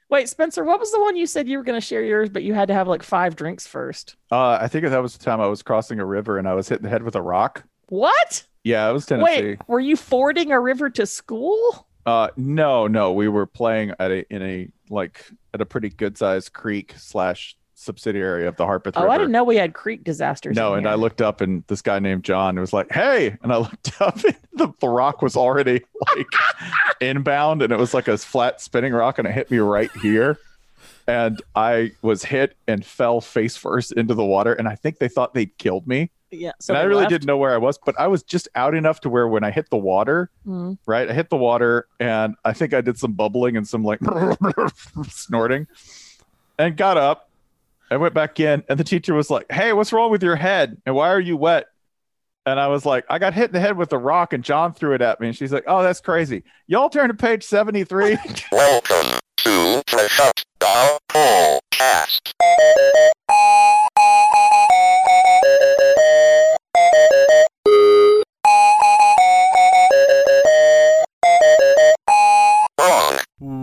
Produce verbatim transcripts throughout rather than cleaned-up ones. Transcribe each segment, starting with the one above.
Wait, Spencer, what was the one you said you were going to share yours, but you had to have like five drinks first? Uh, I think that was the time I was crossing a river and I was hit in the head with a rock. What? Yeah, it was Wait, Tennessee. were you fording a river to school? Uh, no, no, we were playing at a in a like at a pretty good sized creek slash subsidiary of the Harpeth Oh, I River. didn't know we had creek disasters No, in and here. I looked up and this guy named John was like, "Hey," and I looked up and the, the rock was already like inbound, and it was like a flat spinning rock, and it hit me right here. And I was hit and fell face first into the water. And I think they thought they'd killed me. Yeah. So and I they really left? didn't know where I was, but I was just out enough to where when I hit the water, Mm. right, I hit the water and I think I did some bubbling and some like snorting and got up and went back in. And the teacher was like, "Hey, what's wrong with your head? And why are you wet?" And I was like, "I got hit in the head with a rock and John threw it at me." And she's like, "Oh, that's crazy. Y'all turn to page seventy-three. Welcome to the Shutdown Podcast. Wrong.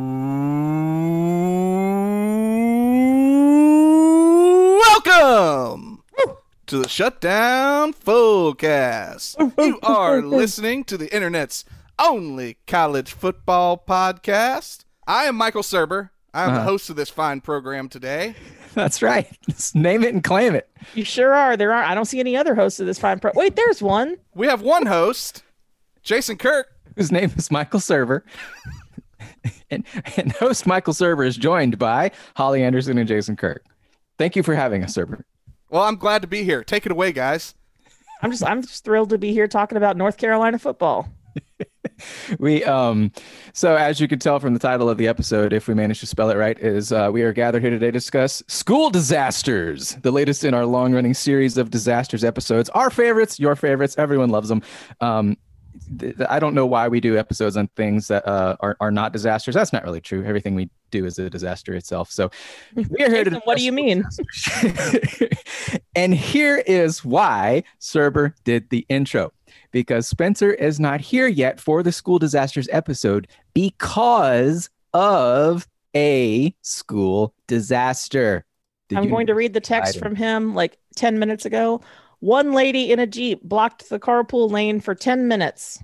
Welcome to the Shutdown Fullcast. You are listening to the internet's only college football podcast. I am Michael Serber. I am Uh-huh. the host of this fine program today. That's right. Just name it and claim it. You sure are. There are. I don't see any other hosts of this fine pro. Wait, there's one. We have one host, Jason Kirk. Whose name is Michael Server. and, and host Michael Server is joined by Holly Anderson and Jason Kirk. Thank you for having us, Server. Well, I'm glad to be here. Take it away, guys. I'm just. I'm just thrilled to be here talking about North Carolina football. We um so as you can tell from the title of the episode, if we manage to spell it right, is uh, we are gathered here today to discuss school disasters, the latest in our long-running series of disasters episodes. Our favorites, your favorites, everyone loves them. Um, th- th- I don't know why we do episodes on things that uh, are are not disasters. That's not really true. Everything we do is a disaster itself. So we are here to. Jason, what do you mean? And here is why Serber did the intro. Because Spencer is not here yet for the school disasters episode because of a school disaster. Did I'm you going to read the text from him like ten minutes ago. One lady in a Jeep blocked the carpool lane for ten minutes.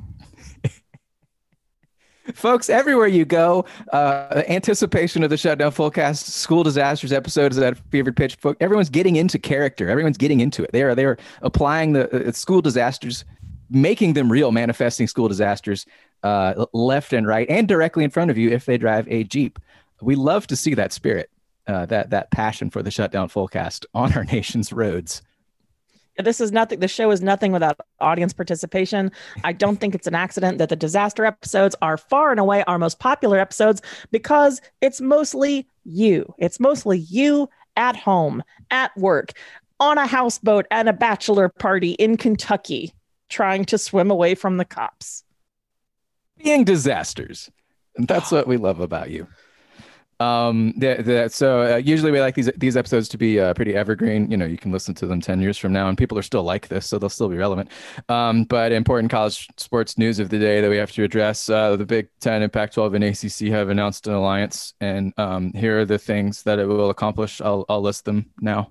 Folks, everywhere you go, uh, anticipation of the Shutdown Fullcast school disasters episode is at a fever pitch. Everyone's getting into character. Everyone's getting into it. They are they are applying the uh, school disasters, making them real, manifesting school disasters uh, left and right and directly in front of you if they drive a Jeep. We love to see that spirit, uh, that that passion for the Shutdown Fullcast on our nation's roads. This is nothing. The show is nothing without audience participation. I don't think it's an accident that the disaster episodes are far and away our most popular episodes because it's mostly you. It's mostly you at home, at work, on a houseboat at a bachelor party in Kentucky, trying to swim away from the cops. Being disasters. And that's what we love about you. Um, the, the, so uh, usually we like these these episodes to be uh, pretty evergreen. You know, you can listen to them ten years from now and people are still like this, so they'll still be relevant. Um, but important college sports news of the day that we have to address. Uh, the Big Ten and Pac twelve and A C C have announced an alliance, and um, here are the things that it will accomplish. I'll I'll list them now.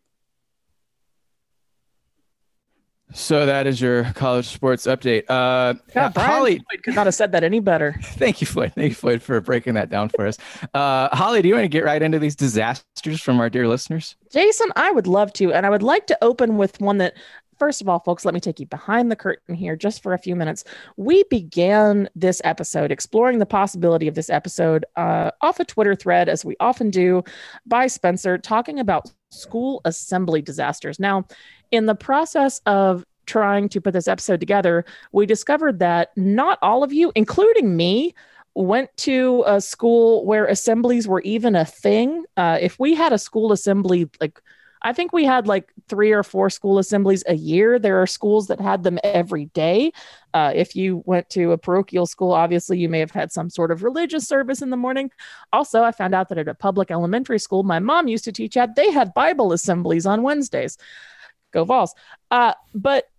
So that is your college sports update. Uh, God, Brian Holly, Floyd could not have said that any better. thank you, Floyd. Thank you, Floyd, for breaking that down for us. Uh, Holly, do you want to get right into these disasters from our dear listeners? Jason, I would love to. And I would like to open with one that, first of all, folks, let me take you behind the curtain here just for a few minutes. We began this episode exploring the possibility of this episode uh, off a Twitter thread, as we often do, by Spencer, talking about school assembly disasters. Now, in the process of trying to put this episode together, we discovered that not all of you, including me, went to a school where assemblies were even a thing. Uh, if we had a school assembly, like I think we had like three or four school assemblies a year. There are schools that had them every day. Uh, if you went to a parochial school, obviously you may have had some sort of religious service in the morning. Also, I found out that at a public elementary school my mom used to teach at, they had Bible assemblies on Wednesdays. Go Vols. Uh, but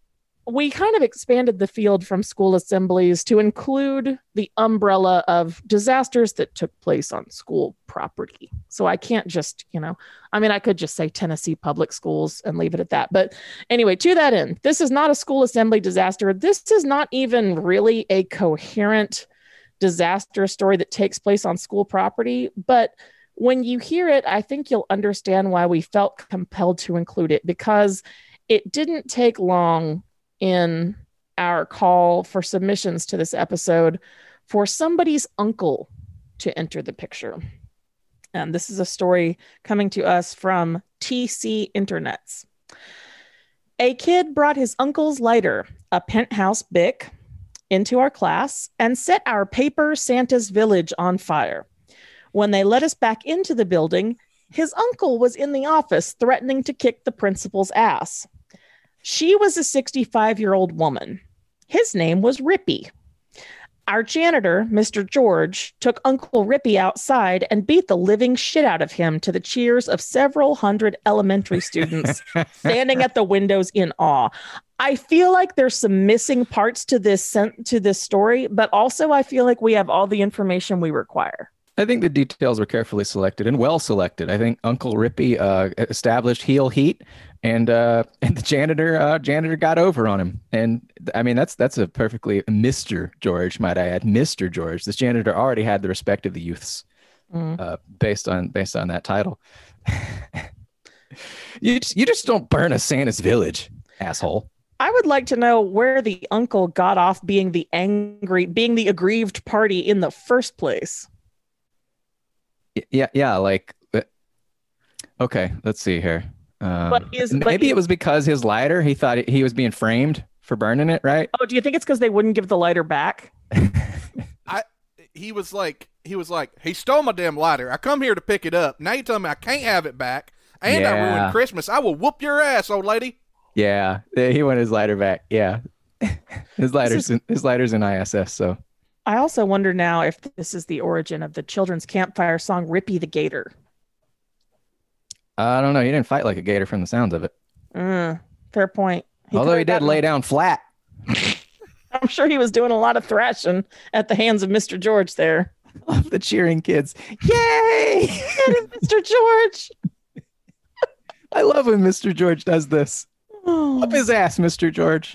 we kind of expanded the field from school assemblies to include the umbrella of disasters that took place on school property. So I can't just, you know, I mean, I could just say Tennessee public schools and leave it at that. But anyway, to that end, this is not a school assembly disaster. This is not even really a coherent disaster story that takes place on school property. But when you hear it, I think you'll understand why we felt compelled to include it, because it didn't take long in our call for submissions to this episode for somebody's uncle to enter the picture. And this is a story coming to us from T C Internets. A kid brought his uncle's lighter, a penthouse Bic, into our class and set our paper Santa's village on fire. When they let us back into the building, his uncle was in the office threatening to kick the principal's ass. She was a sixty-five-year-old woman. His name was Rippy. Our janitor, Mister George, took Uncle Rippy outside and beat the living shit out of him to the cheers of several hundred elementary students standing at the windows in awe. I feel like there's some missing parts to this to this story, but also I feel like we have all the information we require. I think the details were carefully selected and well selected. I think Uncle Rippy uh, established heel heat, and uh, and the janitor uh, janitor got over on him. And I mean, that's that's a perfectly Mister George, might I add, Mister George. This janitor already had the respect of the youths, mm. uh, based on based on that title. you just, you just don't burn a Santa's village, asshole. I would like to know where the uncle got off being the angry, being the aggrieved party in the first place. Yeah, yeah, like, okay, let's see here. Um, but is, maybe but it was because his lighter, he thought he was being framed for burning it, right? Oh, do you think it's because they wouldn't give the lighter back? I he was like he was like he stole my damn lighter. I come here to pick it up. Now you tell me I can't have it back, and yeah. I ruined Christmas. I will whoop your ass, old lady. Yeah, he wanted his lighter back. Yeah, his lighter's is, in, his lighter's in I S S. So I also wonder now if this is the origin of the children's campfire song "Rippy the Gator." I don't know. He didn't fight like a gator from the sounds of it. Mm, fair point. He Although he did lay down flat. I'm sure he was doing a lot of thrashing at the hands of Mister George there. Love the cheering kids. Yay! Mister George. I love when Mister George does this. Oh. Up his ass, Mister George.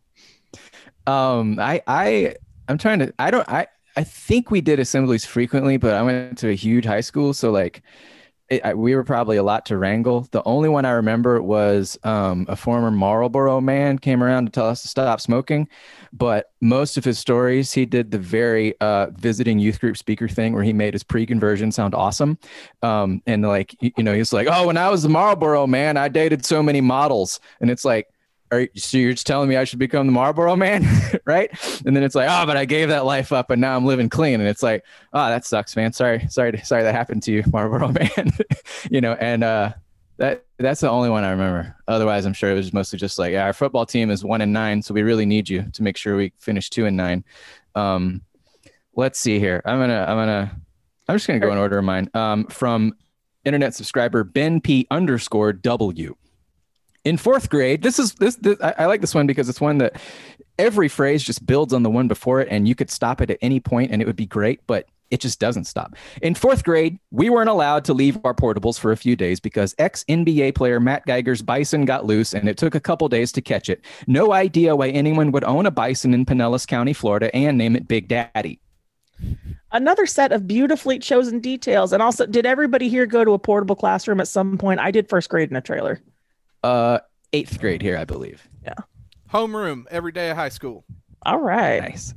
Um, I, I, I'm trying to. I don't. I, I think we did assemblies frequently, but I went to a huge high school, so like, it, I, we were probably a lot to wrangle. The only one I remember was um, a former Marlboro man came around to tell us to stop smoking, but most of his stories, he did the very uh, visiting youth group speaker thing where he made his pre-conversion sound awesome. Um, and like, you know, he's like, oh, when I was the Marlboro man, I dated so many models. And it's like, are you, so you're just telling me I should become the Marlboro man, right? And then it's like, oh, but I gave that life up and now I'm living clean. And it's like, oh, that sucks, man. Sorry, sorry, sorry that happened to you, Marlboro man. You know, and uh, that that's the only one I remember. Otherwise, I'm sure it was mostly just like, yeah, our football team is one and nine, so we really need you to make sure we finish two and nine. Um, let's see here. I'm gonna, I'm gonna, I'm just gonna go in order of mine. Um, from internet subscriber Ben P underscore W. In fourth grade, this is this, this I, I like this one because it's one that every phrase just builds on the one before it, and you could stop it at any point and it would be great, but it just doesn't stop. In fourth grade, we weren't allowed to leave our portables for a few days because ex-N B A player Matt Geiger's bison got loose, and it took a couple days to catch it. No idea why anyone would own a bison in Pinellas County, Florida, and name it Big Daddy. Another set of beautifully chosen details. And also, did everybody here go to a portable classroom at some point? I did first grade in a trailer. Uh, eighth grade here, I believe. Yeah. Homeroom every day of high school. All right. Nice.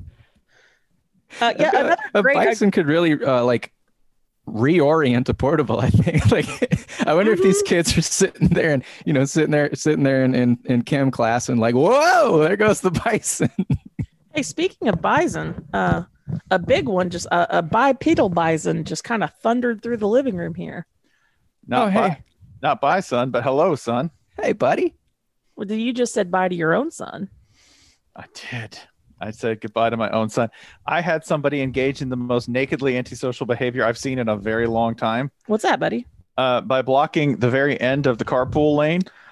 Uh, yeah, a, another a great bison could really uh, like reorient a portable. I think. Like, I wonder mm-hmm. if these kids are sitting there and you know sitting there, sitting there in, in, in chem class and like, whoa, there goes the bison. Hey, speaking of bison, uh, a big one, just uh, a bipedal bison, just kind of thundered through the living room here. Not oh, by, hey, not by son, but hello, son. Hey, buddy. Well, you just said bye to your own son. I did. I said goodbye to my own son. I had somebody engage in the most nakedly antisocial behavior I've seen in a very long time. What's that, buddy? Uh, by blocking the very end of the carpool lane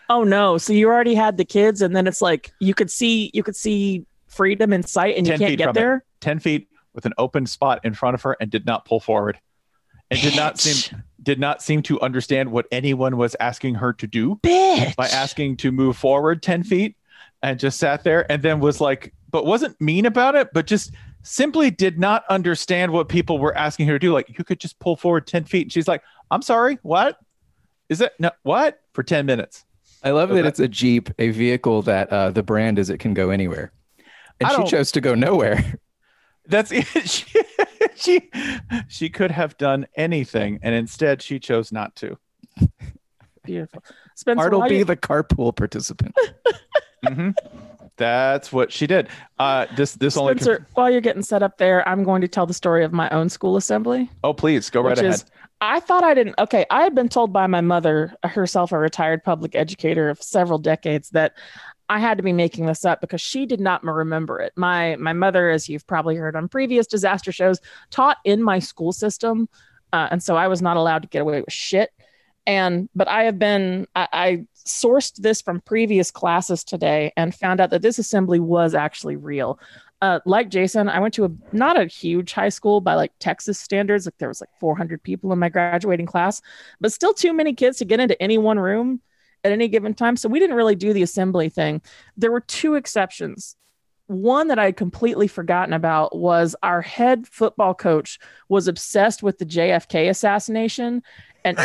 Oh no! So you already had the kids, and then it's like you could see you could see freedom in sight, and you ten can't feet get from there. It. ten feet with an open spot in front of her, and did not pull forward, and did not Bitch. seem did not seem to understand what anyone was asking her to do Bitch. by asking to move forward ten feet, and just sat there, and then was like, but wasn't mean about it, but just simply did not understand what people were asking her to do. Like, you could just pull forward ten feet. And she's like, I'm sorry, what? Is it no what? For ten minutes. I love Okay. that it's a Jeep, a vehicle that uh, the brand is it can go anywhere. And I she don't- chose to go nowhere. That's it. She, she she could have done anything, and instead she chose not to. Beautiful. Spencer, Art will while be you- the carpool participant. hmm That's what she did. Uh, this this only. Spencer, while you're getting set up there, I'm going to tell the story of my own school assembly. Oh, please go right which ahead. is, I thought I didn't. Okay, I had been told by my mother, herself a retired public educator of several decades, that I had to be making this up because she did not remember it. My my mother, as you've probably heard on previous disaster shows, taught in my school system, uh, and so I was not allowed to get away with shit. And but I have been I, I sourced this from previous classes today and found out that this assembly was actually real. Uh, like Jason, I went to a not a huge high school by like Texas standards. Like there was like four hundred people in my graduating class, but still too many kids to get into any one room at any given time. So we didn't really do the assembly thing. There were two exceptions. One that I had completely forgotten about was our head football coach was obsessed with the J F K assassination. And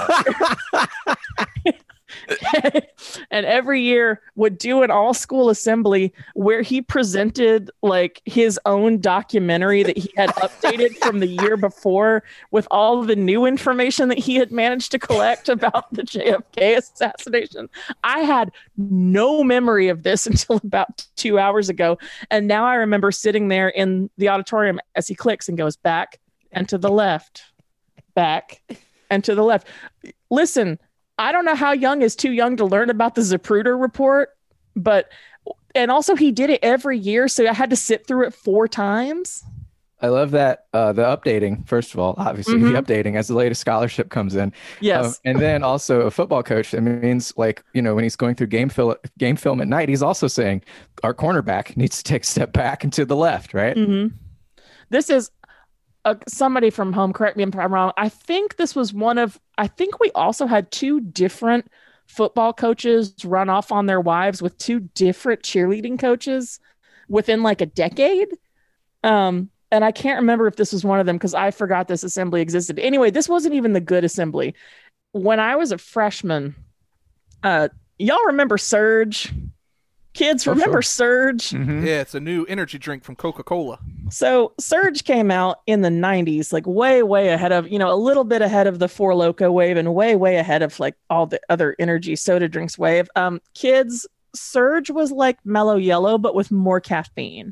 and every year would do an all school assembly where he presented like his own documentary that he had updated from the year before with all the new information that he had managed to collect about the J F K assassination. I had no memory of this until about two hours ago. And now I remember sitting there in the auditorium as he clicks and goes back and to the left, back and to the left. Listen, I don't know how young is too young to learn about the Zapruder report, but, and also he did it every year. So I had to sit through it four times. I love that. Uh, the updating, first of all, obviously Mhm. the updating as the latest scholarship comes in. Yes. Um, and then also a football coach. That means like, you know, when he's going through game, fil- game film at night, he's also saying our cornerback needs to take a step back and to the left, right? Mm-hmm. This is uh, somebody from home. Correct me if I'm wrong. I think this was one of, I think we also had two different football coaches run off on their wives with two different cheerleading coaches within like a decade. Um, and I can't remember if this was one of them because I forgot this assembly existed. Anyway, this wasn't even the good assembly. When I was a freshman, uh, y'all remember Surge? Kids, Oh, remember sure. Surge? Mhm. Yeah, it's a new energy drink from Coca-Cola. So Surge came out in the nineties, like way, way ahead of, you know, a little bit ahead of the Four Loko wave and way, way ahead of like all the other energy soda drinks wave. Um, kids, Surge was like Mellow Yellow, but with more caffeine.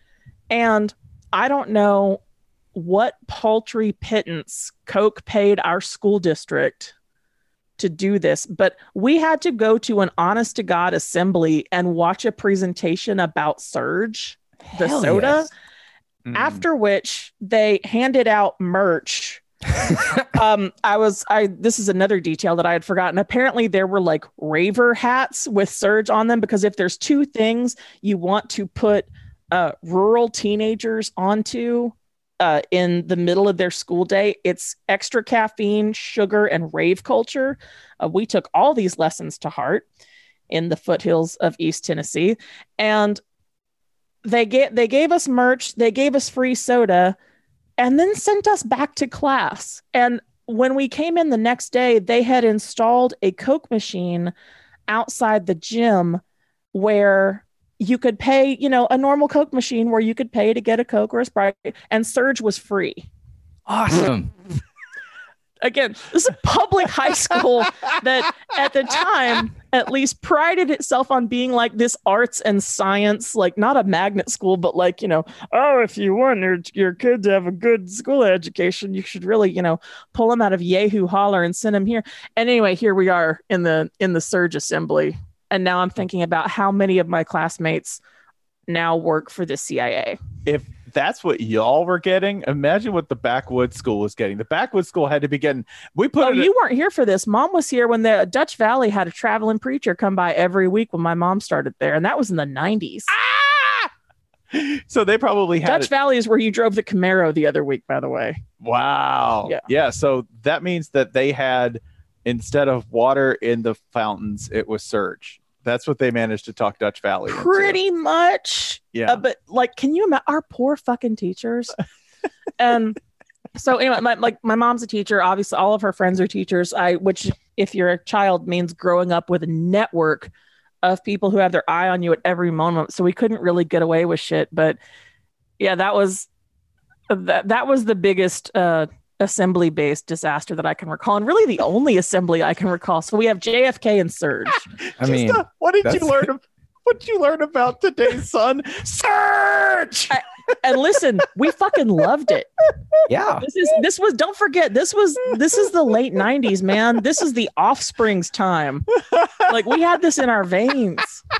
And I don't know what paltry pittance Coke paid our school district to do this, but we had to go to an honest to God assembly and watch a presentation about Surge, the Hell soda. yes. Mm. After which they handed out merch. um, I was I this is another detail that I had forgotten. Apparently there were like raver hats with Surge on them because if there's two things you want to put uh, rural teenagers onto uh, in the middle of their school day, it's extra caffeine, sugar, and rave culture. Uh, we took all these lessons to heart in the foothills of East Tennessee, and they get they gave us merch, they gave us free soda, and then sent us back to class. And when we came in the next day, they had installed a Coke machine outside the gym where you could pay, you know, a normal Coke machine where you could pay to get a Coke or a Sprite, and Surge was free. Awesome. Again, this is a public high school that at the time at least prided itself on being like this arts and science, like not a magnet school, but like, you know, oh, if you want your, your kid to have a good school education, you should really, you know, pull them out of Yahoo Holler and send them here. And anyway, here we are in the in the Surge assembly. And now I'm thinking about how many of my classmates now work for the C I A. If that's what y'all were getting. Imagine what the backwoods school was getting. The backwoods school had to be getting. We put. Oh, it you weren't here for this. Mom was here when the Dutch Valley had a traveling preacher come by every week when my mom started there, and that was in the nineties. Ah! So they probably had Dutch it. Valley is where you drove the Camaro the other week, by the way. Wow. Yeah. Yeah. So that means that they had, instead of water in the fountains, it was surge. That's what they managed to talk Dutch Valley into. Pretty much. Yeah. Uh, but like, can you imagine our poor fucking teachers? And so anyway, my, like my mom's a teacher. Obviously, all of her friends are teachers. I, which if you're a child means growing up with a network of people who have their eye on you at every moment. So we couldn't really get away with shit. But yeah, that was that that was the biggest uh, assembly-based disaster that I can recall, and really the only assembly I can recall. So we have J F K and Surge. I mean, Just, uh, what did you that's- learn? Of, what did you learn about today's son? Surge. I- And listen, we fucking loved it. yeah. This is this was don't forget this was this is the late nineties, man. This is the Offspring's time. Like we had this in our veins.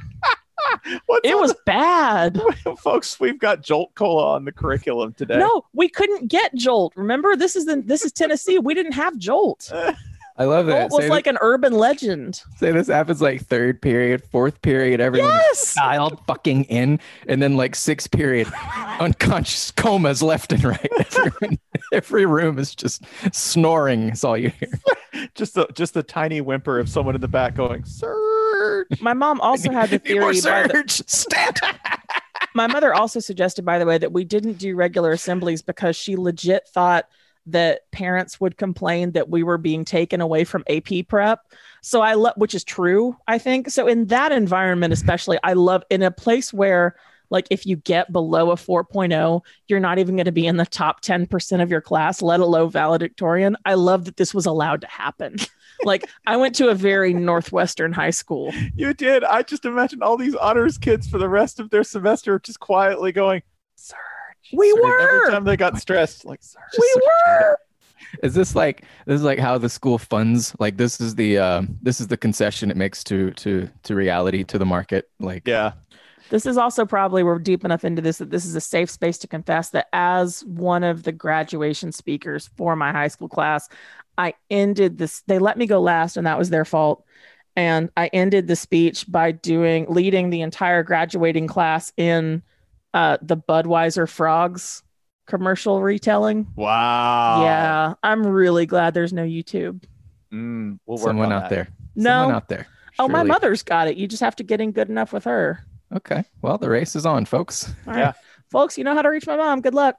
What's It on was bad. the- folks. We've got Jolt Cola on the curriculum today. No, we couldn't get Jolt. Remember, this is the this is Tennessee. We didn't have Jolt. I love that. Jolt was Say, like an urban legend. say this happens like third period, fourth period, everyone's Yes. dialed fucking in, and then like sixth period, unconscious comas left and right. Everyone, every room is just snoring. Is all you hear. just the just the tiny whimper of someone in the back going surge. My mom also had the Need more theory. By the, surge. Stat. my mother also suggested, by the way, that we didn't do regular assemblies because she legit thought that parents would complain that we were being taken away from A P prep. So I love, which is true, I think. So in that environment, especially, I love in a place where, like, if you get below a four point oh, you're not even going to be in the top ten percent of your class, let alone valedictorian. I love that this was allowed to happen. Like, I went to a very Northwestern high school. You did. I just imagine all these honors kids for the rest of their semester just quietly going surge. We surge. were. Every time they got stressed, like surge. We were. Is this like this is like how the school funds? Like this is the uh, this is the concession it makes to to to reality, to the market. Like Yeah. This is also probably, we're deep enough into this that this is a safe space to confess that as one of the graduation speakers for my high school class, I ended this, they let me go last and that was their fault. And I ended the speech by doing, leading the entire graduating class in uh, the Budweiser Frogs commercial retelling. Wow. Yeah, I'm really glad there's no YouTube. Mm, we'll work someone on out that. there. No. Someone out there. Oh, my Surely. mother's got it. You just have to get in good enough with her. Okay. Well, the race is on, folks. All right. Yeah. Folks, you know how to reach my mom. Good luck.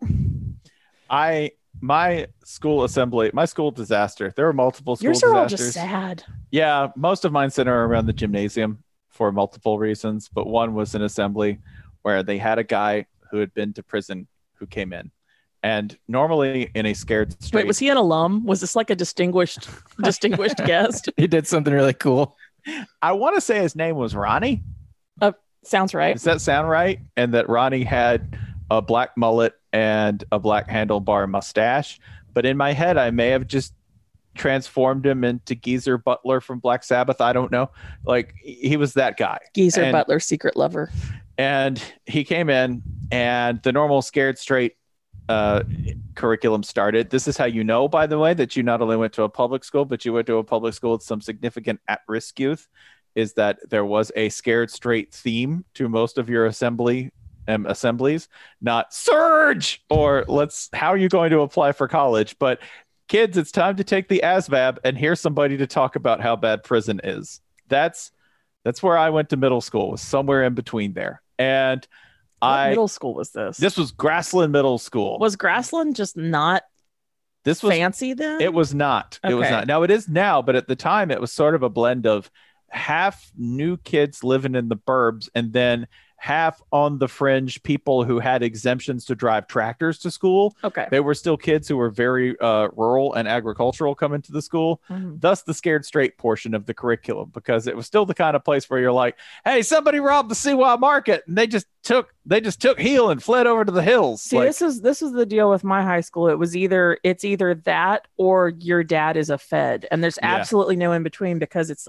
I my school assembly, my school disaster. There were multiple school Yours are all disasters. just sad. Yeah, most of mine center around the gymnasium for multiple reasons, but one was an assembly where they had a guy who had been to prison who came in. And normally in a scared street. Wait, was he an alum? Was this like a distinguished distinguished guest? He did something really cool. I want to say his name was Ronnie. Sounds right. Does that sound right? And that Ronnie had a black mullet and a black handlebar mustache. But in my head, I may have just transformed him into Geezer Butler from Black Sabbath. I don't know. Like, he was that guy. Geezer And- Butler, secret lover. And he came in, and the normal Scared Straight uh, curriculum started. This is how you know, by the way, that you not only went to a public school, but you went to a public school with some significant at-risk youth, is that there was a Scared Straight theme to most of your assembly um, assemblies, not surge or let's, how are you going to apply for college? But kids, it's time to take the A S V A B and hear somebody to talk about how bad prison is. That's That's where I went to middle school, was somewhere in between there. And What I middle school was this? this was Grassland Middle School. Was Grassland just not this was fancy then? it was not. It was Okay. not. Now it is now, but at the time it was sort of a blend of half new kids living in the burbs and then half on the fringe people who had exemptions to drive tractors to school. Okay. They were still kids who were very uh, rural and agricultural coming to the school. Mhm. Thus the Scared Straight portion of the curriculum, because it was still the kind of place where you're like, hey, somebody robbed the Siwa market and they just took they just took heel and fled over to the hills. See, Like, this is this is the deal with my high school. It was either it's either that or your dad is a Fed, and there's Yeah. absolutely no in between because it's like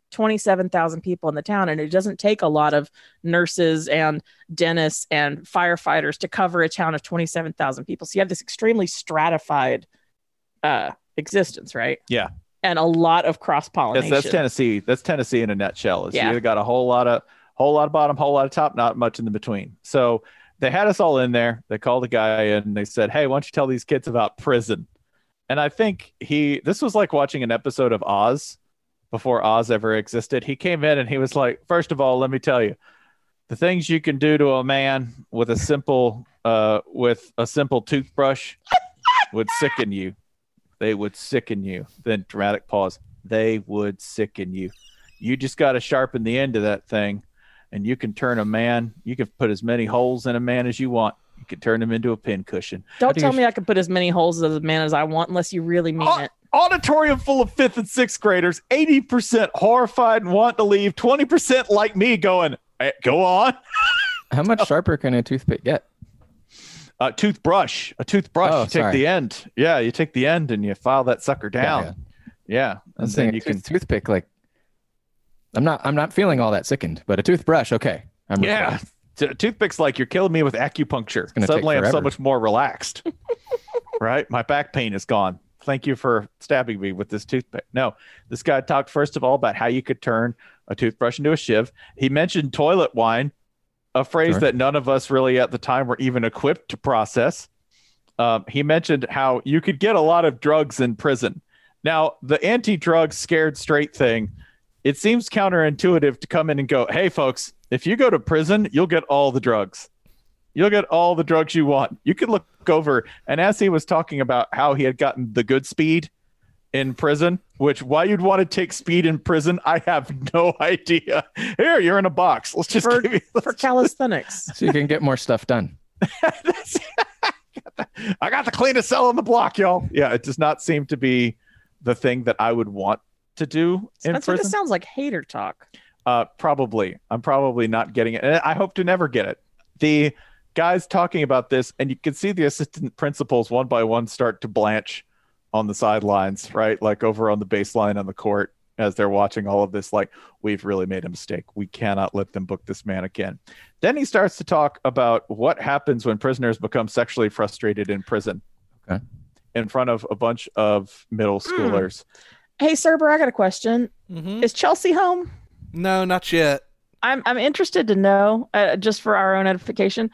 twenty-seven thousand people in the town, and it doesn't take a lot of nurses and dentists and firefighters to cover a town of twenty-seven thousand people. So you have this extremely stratified uh, existence, right? Yeah. And a lot of cross-pollination. That's, that's Tennessee. That's Tennessee in a nutshell. Is Yeah. You got a whole lot of whole lot of bottom, whole lot of top, not much in the between. So they had us all in there. They called a guy in and they said, "Hey, why don't you tell these kids about prison?" And I think he this was like watching an episode of Oz before Oz ever existed. He came in and he was like, "First of all, let me tell you, the things you can do to a man with a simple uh with a simple toothbrush would sicken you. They would sicken you." Then dramatic pause. They would sicken you. You just got to sharpen the end of that thing, and you can turn a man. You can put as many holes in a man as you want. You can turn him into a pincushion. Don't do tell you- me I can put as many holes as a man as I want unless you really mean Au- it. Auditorium full of fifth and sixth graders, eighty percent horrified and want to leave, twenty percent like me going, "Eh, go on." How much sharper can a toothpick get? A toothbrush, a toothbrush. Oh, you take sorry. the end. Yeah, you take the end and you file that sucker down. Yeah, Yeah. I'm And saying then a you tooth- can, toothpick. Like, I'm not. I'm not feeling all that sickened, but a toothbrush, okay. I'm yeah. T- Toothpick's like you're killing me with acupuncture. gonna take Suddenly I'm so forever. much more relaxed. Right? My back pain is gone. Thank you for stabbing me with this toothpick. No, this guy talked first of all about how you could turn a toothbrush into a shiv. He mentioned toilet wine, a phrase Sure. that none of us really at the time were even equipped to process. Um, he mentioned how you could get a lot of drugs in prison. Now, the anti-drug scared straight thing, it seems counterintuitive to come in and go, "Hey, folks, if you go to prison, you'll get all the drugs. You'll get all the drugs you want." You could look over, and as he was talking about how he had gotten the good speed in prison, which why you'd want to take speed in prison, I have no idea. Here, you're in a box. Let's just For, give you. for calisthenics. So you can get more stuff done. I got the cleanest cell on the block, y'all. Yeah, it does not seem to be the thing that I would want to do in Spencer, prison. this sounds like hater talk. Uh, probably. I'm probably not getting it. And I hope to never get it. The guys talking about this, and you can see the assistant principals one by one start to blanch on the sidelines, right? Like over on the baseline on the court as they're watching all of this, like, we've really made a mistake. We cannot let them book this man again. Then he starts to talk about what happens when prisoners become sexually frustrated in prison. Okay. In front of a bunch of middle schoolers. Hey, Cerber, I got a question. Mhm. Is Chelsea home? No, not yet. I'm I'm interested to know, uh, just for our own edification,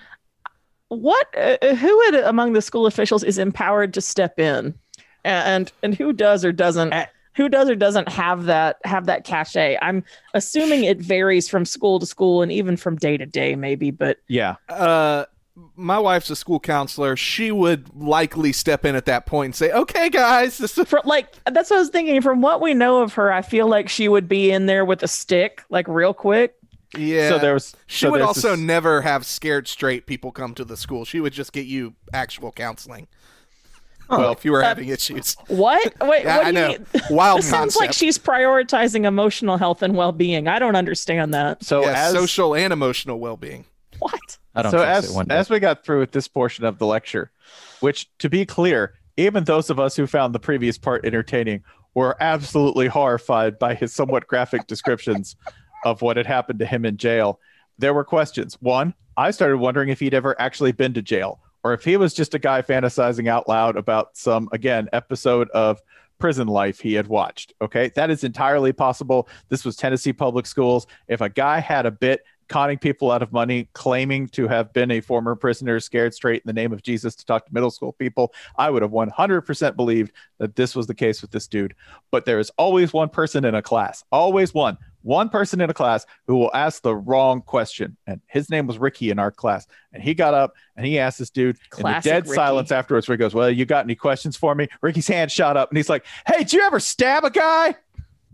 what uh, who would, among the school officials is empowered to step in, and and who does or doesn't Eh. who does or doesn't have that have that cachet? I'm assuming it varies from school to school and even from day to day, maybe. But Yeah. Uh, my wife's a school counselor. She would likely step in at that point and say, "Okay, guys, this is." for like that's what I was thinking. From what we know of her, I feel like she would be in there with a stick, like real quick. Yeah. So there was. She so would there's also this- never have scared straight people come to the school. She would just get you actual counseling. Well, if you were Uh, having issues. What? Wait, Yeah, what I do you know. mean? Wild It sounds like concept. she's prioritizing emotional health and well-being. I don't understand that. So Yeah, as social and emotional well-being. What? I don't so think as so one day. as we got through with this portion of the lecture, which to be clear, even those of us who found the previous part entertaining were absolutely horrified by his somewhat graphic descriptions of what had happened to him in jail. There were questions. One, I started wondering if he'd ever actually been to jail, or if he was just a guy fantasizing out loud about some, again, episode of prison life he had watched. Okay, that is entirely possible. This was Tennessee Public Schools. If a guy had a bit conning people out of money, claiming to have been a former prisoner scared straight in the name of Jesus to talk to middle school people, I would have one hundred percent believed that this was the case with this dude. But there is always one person in a class, always one, one person in a class who will ask the wrong question. And his name was Ricky in our class. And he got up and he asked this dude in Classic the dead Ricky. silence afterwards where he goes, "Well, you got any questions for me?" Ricky's hand shot up and he's like, "Hey, did you ever stab a guy?" I thought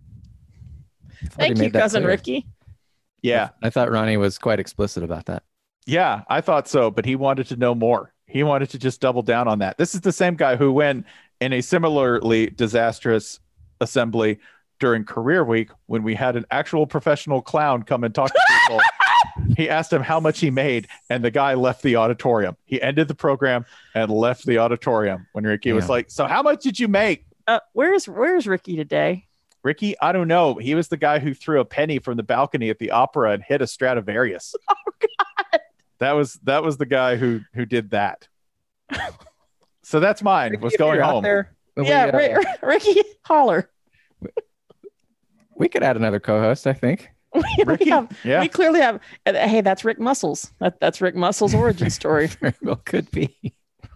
he Thank you, made that cousin clear. Ricky. Yeah. I thought Ronnie was quite explicit about that. Yeah, I thought so, but he wanted to know more. He wanted to just double down on that. This is the same guy who went in a similarly disastrous assembly during career week when we had an actual professional clown come and talk to people. He asked him how much he made, and the guy left the auditorium. He ended the program and left the auditorium when Ricky was Yeah. like, "So how much did you make?" Uh, where's Where's Ricky today? Ricky, I don't know. He was the guy who threw a penny from the balcony at the opera and hit a Stradivarius. Oh God. That was that was the guy who who did that. So that's mine. Ricky, was if going you're out home. there- Well, we, yeah, uh, Ri- Ricky, holler. We could add another co-host, I think. We, we Ricky? have, Yeah. we clearly have. uh, Hey, that's Rick Muscles. That, that's Rick Muscles' origin story. Very well could be.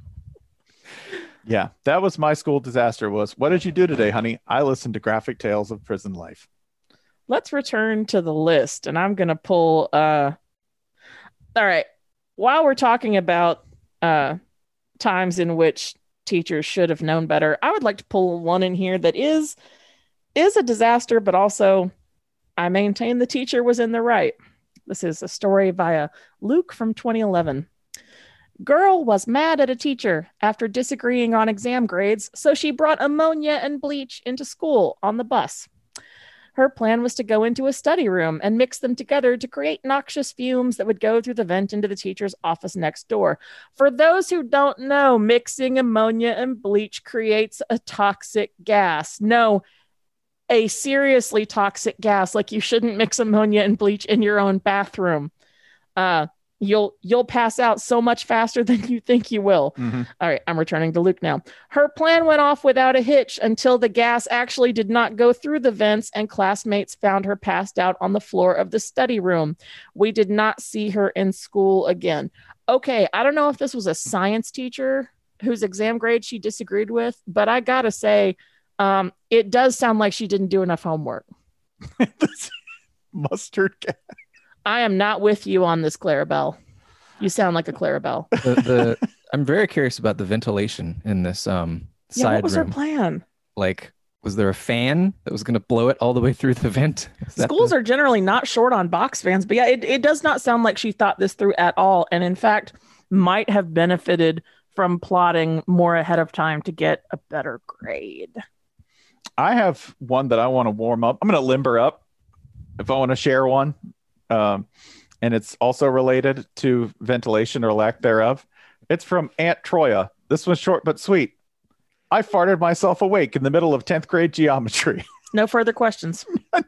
Yeah, that was my school disaster. Was what did you do today, honey? I listened to graphic tales of prison life. Let's return to the list, and I'm gonna pull. Uh, all right. While we're talking about uh, times in which teachers should have known better, I would like to pull one in here that is is a disaster, but also I maintain the teacher was in the right. This is a story via Luke from twenty eleven. Girl was mad at a teacher after disagreeing on exam grades, so she brought ammonia and bleach into school on the bus. Her plan was to go into a study room and mix them together to create noxious fumes that would go through the vent into the teacher's office next door. For those who don't know, mixing ammonia and bleach creates a toxic gas. No, a seriously toxic gas. Like, you shouldn't mix ammonia and bleach in your own bathroom. Uh, you'll you'll pass out so much faster than you think you will. Mhm. All right, I'm returning to Luke now. Her plan went off without a hitch until the gas actually did not go through the vents and classmates found her passed out on the floor of the study room. We did not see her in school again. Okay, I don't know if this was a science teacher whose exam grade she disagreed with, but I gotta say, um, it does sound like she didn't do enough homework. Mustard gas. I am not with you on this, Clarabelle. You sound like a Clarabelle. The, the I'm very curious about the ventilation in this um Yeah, side what was room. her plan? Like, was there a fan that was going to blow it all the way through the vent? Is that Schools the- are generally not short on box fans, but yeah, it, it does not sound like she thought this through at all. And in fact, might have benefited from plotting more ahead of time to get a better grade. I have one that I want to warm up. I'm going to limber up if I want to share one. Um, and it's also related to ventilation or lack thereof. It's from Aunt Troya. This one's short but sweet. I farted myself awake in the middle of tenth grade geometry. No further questions.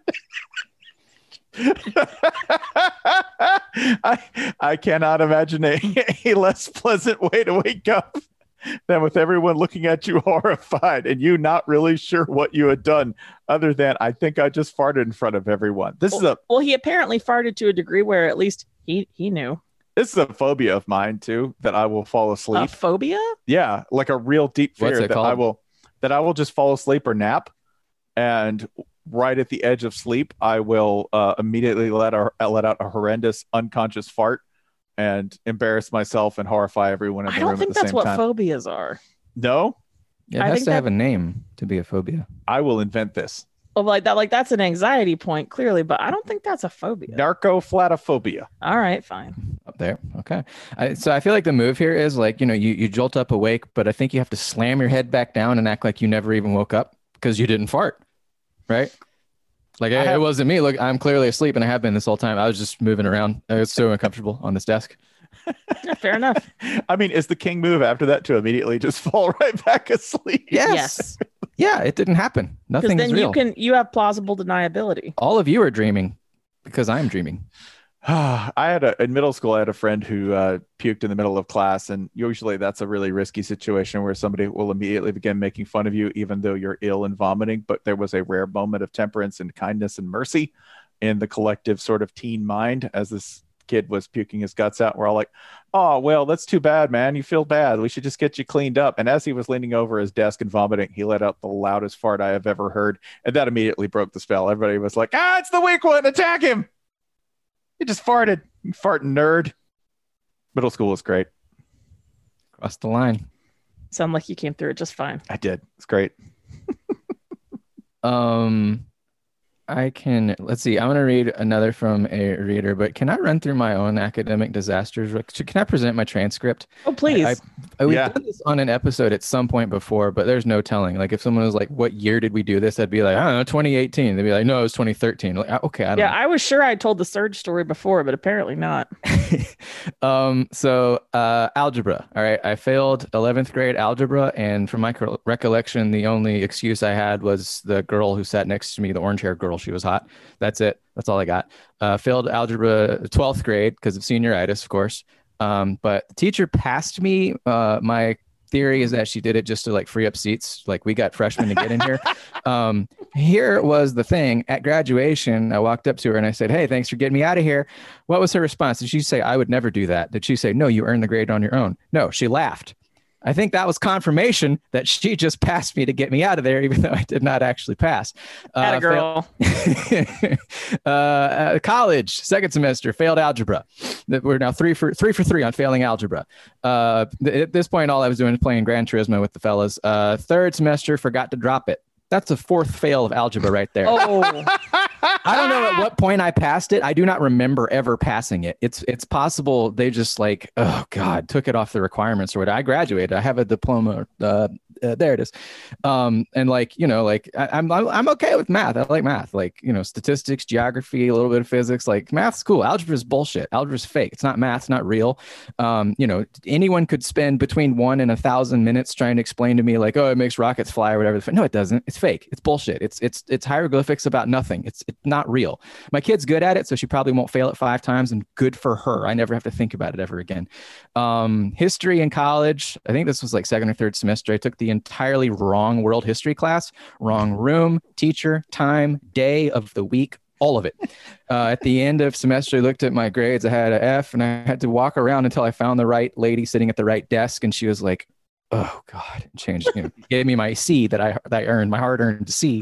I, I cannot imagine a, a less pleasant way to wake up than with everyone looking at you horrified and you not really sure what you had done other than, I think I just farted in front of everyone. This is a Well, he apparently farted to a degree where at least he he knew. this is a phobia of mine too, that I will fall A asleep. phobia? Yeah, like a real deep What's fear it that I called? will that I will just fall asleep or nap, and right at the edge of sleep, I will uh, immediately let our let out a horrendous unconscious fart and embarrass myself and horrify everyone in I the don't room at think the that's same what time. phobias are. No, Yeah, it I has think to have that- a name to be a phobia. I will invent this. Well, like that, like that's an anxiety point, clearly, but I don't think that's a phobia. Narcoflatophobia. All right, fine. Up there. Okay. I, so I feel like the move here is like, you know, you, you jolt up awake, but I think you have to slam your head back down and act like you never even woke up because you didn't fart. Right? Like, I it, have- it wasn't me. Look, I'm clearly asleep and I have been this whole time. I was just moving around. I was so uncomfortable on this desk. Yeah, fair enough. I mean, is the king move after that to immediately just fall right back asleep? Yes, Yeah, it didn't happen. because Nothing is then real. you can you have plausible deniability. All of you are dreaming because I'm dreaming. I had a in middle school. I had a friend who uh, puked in the middle of class, and usually that's a really risky situation where somebody will immediately begin making fun of you, even though you're ill and vomiting. But there was a rare moment of temperance and kindness and mercy in the collective sort of teen mind as this kid was puking his guts out. We're all like, "Oh, well, that's too bad, man. You feel bad. We should just get you cleaned up." And as he was leaning over his desk and vomiting, he let out the loudest fart I have ever heard, and that immediately broke the spell. Everybody was like, "Ah, it's the weak one. Attack him." He just farted. You farting nerd. Middle school was great. Cross the line. Sound like you came through it just fine. I did. It's great. Um, I can, let's see. I'm going to read another from a reader, but can I run through my own academic disasters? Can I present my transcript? Oh, please. I, Uh, We've Yeah. done this on an episode at some point before, but there's no telling. Like if someone was like, "What year did we do this?" I'd be like, "I don't know, twenty eighteen." They'd be like, "No, it was twenty thirteen." Like, okay, I don't Yeah, know. I was sure I told the surge story before, but apparently not. um, so uh, algebra. All right, I failed eleventh grade algebra, and from my co- recollection, the only excuse I had was the girl who sat next to me, the orange haired girl. She was hot. That's it. That's all I got. Uh, failed algebra twelfth grade because of senioritis, of course. Um, but the teacher passed me. Uh, my theory is that she did it just to like free up seats. Like we got freshmen to get in here. Um, here was the thing at graduation. I walked up to her and I said, "Hey, thanks for getting me out of here." What was her response? Did she say, "I would never do that"? Did she say, "No, you earned the grade on your own"? No, she laughed. I think that was confirmation that she just passed me to get me out of there, even though I did not actually pass. Atta Uh, girl. fail- uh, uh, college, second semester, failed algebra. That we're now three for three for three on failing algebra. Uh, th- at this point, all I was doing was playing Gran Turismo with the fellas. Uh, third semester, forgot to drop it. That's a fourth fail of algebra right there. Oh, I don't know at what point I passed it. I do not remember ever passing it. It's it's possible they just like, oh God, took it off the requirements or whatever. I graduated. I have a diploma. Uh, uh, there it is. Um, and like, you know, like I, I'm I'm okay with math. I like math. Like, you know, statistics, geography, a little bit of physics. Like math's cool. Algebra is bullshit. Algebra is fake. It's not math. It's not real. Um, you know, anyone could spend between one and a thousand minutes trying to explain to me like, oh, it makes rockets fly or whatever. No, it doesn't. It's fake. It's bullshit. It's it's it's hieroglyphics about nothing. It's it's not real. My kid's good at it, so she probably won't fail it five times, and good for her. I never have to think about it ever again. Um, history in college, I think this was like second or third semester. I took the entirely wrong world history class, wrong room, teacher, time, day of the week, all of it. Uh, at the end of semester, I looked at my grades. I had an F, and I had to walk around until I found the right lady sitting at the right desk, and she was like, "Oh God," and changed, you know, gave me my C that I that I earned, my hard-earned C.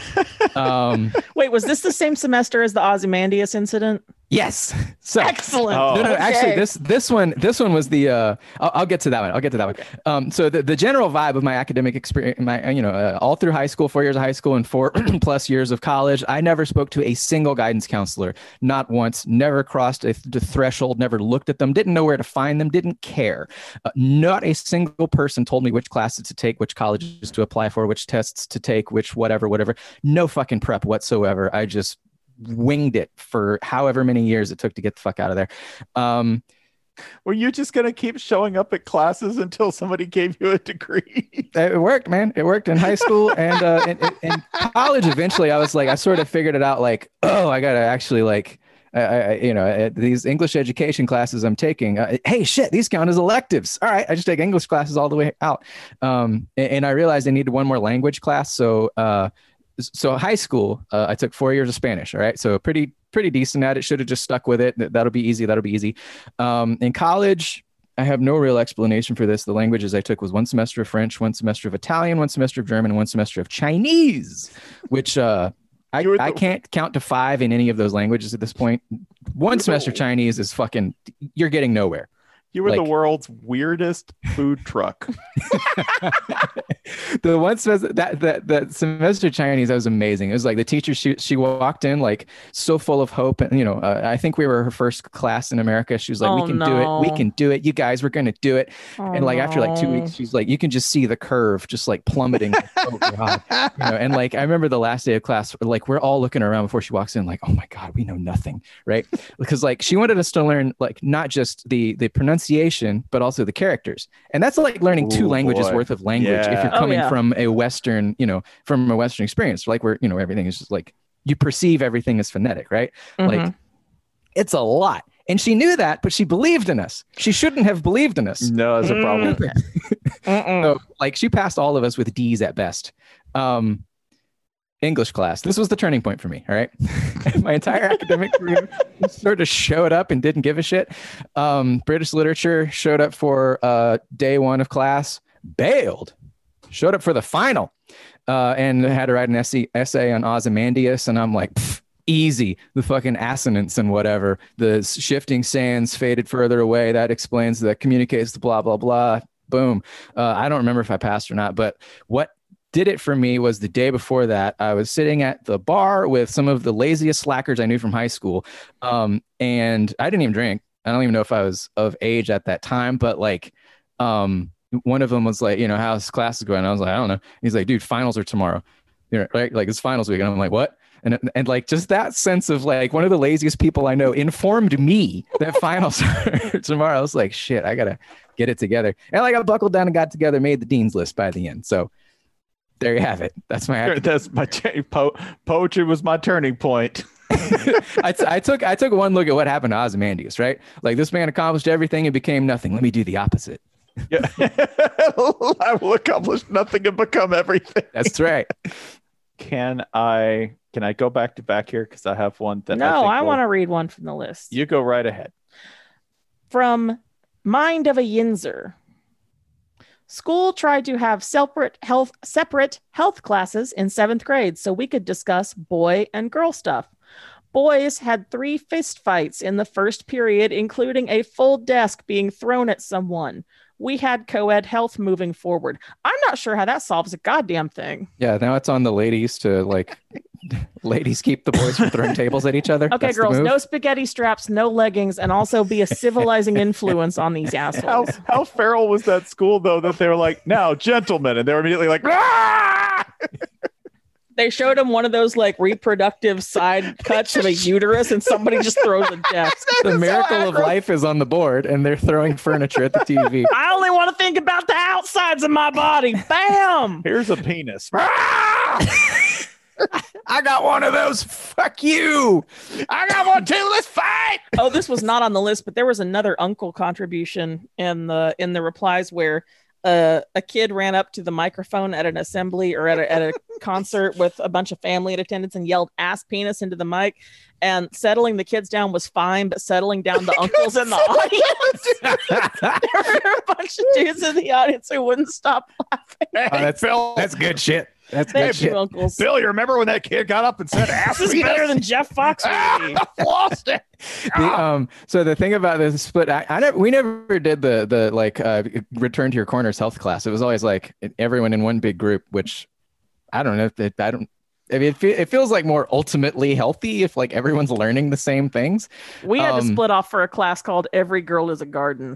Um, wait, was this the same semester as the Ozymandias incident? yes. So Excellent. Oh. no, no, Okay. actually, this this one this one was the. Uh, I'll, I'll get to that one. I'll get to that one. Um, so the, the general vibe of my academic experience, my you know, uh, all through high school, four years of high school and four plus years of college, I never spoke to a single guidance counselor, not once. Never crossed a, the threshold. Never looked at them. Didn't know where to find them. Didn't care. Uh, not a single person told me which classes to take, which colleges to apply for, which tests to take, which whatever, whatever. No fucking prep whatsoever. I just winged it for however many years it took to get the fuck out of there. Um, Were you just gonna keep showing up at classes until somebody gave you a degree? it worked, man. It worked in high school and uh, in, in, in college. Eventually, I was like, I sort of figured it out. Like, oh, I gotta actually like, I, I you know, uh, these English education classes I'm taking. Uh, hey, shit, these count as electives. All right, I just take English classes all the way out. Um, and, and I realized I needed one more language class. So, uh, so high school, uh, I took four years of Spanish. All right, so pretty pretty decent at it. Should have just stuck with it. That'll be easy. That'll be easy. Um, in college, I have no real explanation for this. The languages I took was one semester of French, one semester of Italian, one semester of German, and one semester of Chinese, which uh, I, You were the- I can't count to five in any of those languages at this point. One semester of Chinese is fucking, you're getting nowhere. You were the Like- world's weirdest food truck. The one semester that that that semester Chinese, that was amazing. It was like the teacher, she she walked in like so full of hope, and you know, uh, I think we were her first class in America. She was like, Oh, "We can do it, we no. can do it. You guys, we're gonna do it." Oh, And like after like two no. weeks, she's like, you can just see the curve just like plummeting. Oh God. You know, and like I remember the last day of class, like we're all looking around before she walks in, like, oh my God, we know nothing, right? Because like she wanted us to learn like not just the the pronunciation, but also the characters. And that's like learning two Ooh, languages boy. worth of language if Yeah. you're Oh, coming yeah. from a Western, you know, from a Western experience, like where, you know, everything is just like you perceive everything as phonetic, right? Like Mhm. it's a lot. And she knew that, but she believed in us. She shouldn't have believed in us. No, that's a problem. Mm-mm. So, like she passed all of us with D's at best. Um, English class. This was the turning point for me. All right. My entire academic career just sort of showed up and didn't give a shit. Um, British literature showed up for uh, day one of class, bailed, showed up for the final, uh, and had to write an essay, essay on Ozymandias. And I'm like, pff, easy. The fucking assonance and whatever. The shifting sands faded further away. That explains, that communicates the blah, blah, blah. Boom. Uh, I don't remember if I passed or not, but what did it for me was the day before that, I was sitting at the bar with some of the laziest slackers I knew from high school. Um, and I didn't even drink. I don't even know if I was of age at that time, but like, um, one of them was like, you know, how's classes going? I was like, I don't know. He's like, dude, finals are tomorrow. You know, right? Like it's finals week. And I'm like, what? And, and like just that sense of like one of the laziest people I know informed me that finals are tomorrow. I was like, shit, I gotta get it together. And like I buckled down and got together, made the dean's list by the end. So there you have it. That's my that's my t- po- poetry was my turning point. I, t- I took I took one look at what happened to Ozymandias, right? Like this man accomplished everything and became nothing. Let me do the opposite. Yeah. I will accomplish nothing and become everything. That's right. Can I can I go back to back here? Because I have one that No, I, I will... want to read one from the list. You go right ahead. From Mind of a Yinzer. School tried to have separate health separate health classes in seventh grade so we could discuss boy and girl stuff. Boys had three fist fights in the first period, including a full desk being thrown at someone. We had co-ed health moving forward. I'm not sure how that solves a goddamn thing. Yeah, now it's on the ladies to like ladies keep the boys from throwing tables at each other. Okay, That's the girls, move. no spaghetti straps, no leggings, and also be a civilizing influence on these How, assholes. how feral was that school, though, that they were like, now, gentlemen, and they were immediately like, "Ah!" They showed him one of those like reproductive side cuts of a uterus, and somebody just throws a desk. The miracle of life is on the board, and they're throwing furniture at the T V. I only want to think about the outsides of my body. Bam! Here's a penis. I got one of those. Fuck you. I got one too. Let's fight. Oh, this was not on the list, but there was another uncle contribution in the in the replies where uh, a kid ran up to the microphone at an assembly or at a, at a concert with a bunch of family in attendance and yelled ass penis into the mic. And settling the kids down was fine, but settling down the uncles in the audience, there were a bunch of dudes in the audience who wouldn't stop laughing. Oh, that's Bill, that's good shit. That's Thank good you, shit. uncles. Bill, you remember when that kid got up and said ass This is penis? better than Jeff Fox movie. Lost it. The, um, so the thing about this split, I, I never, we never did the the like uh, return to your corners health class. It was always like everyone in one big group, which I don't know. If I don't. I mean, it, fe- it feels like more ultimately healthy if like everyone's learning the same things. We had to Um, split off for a class called Every Girl is a Garden.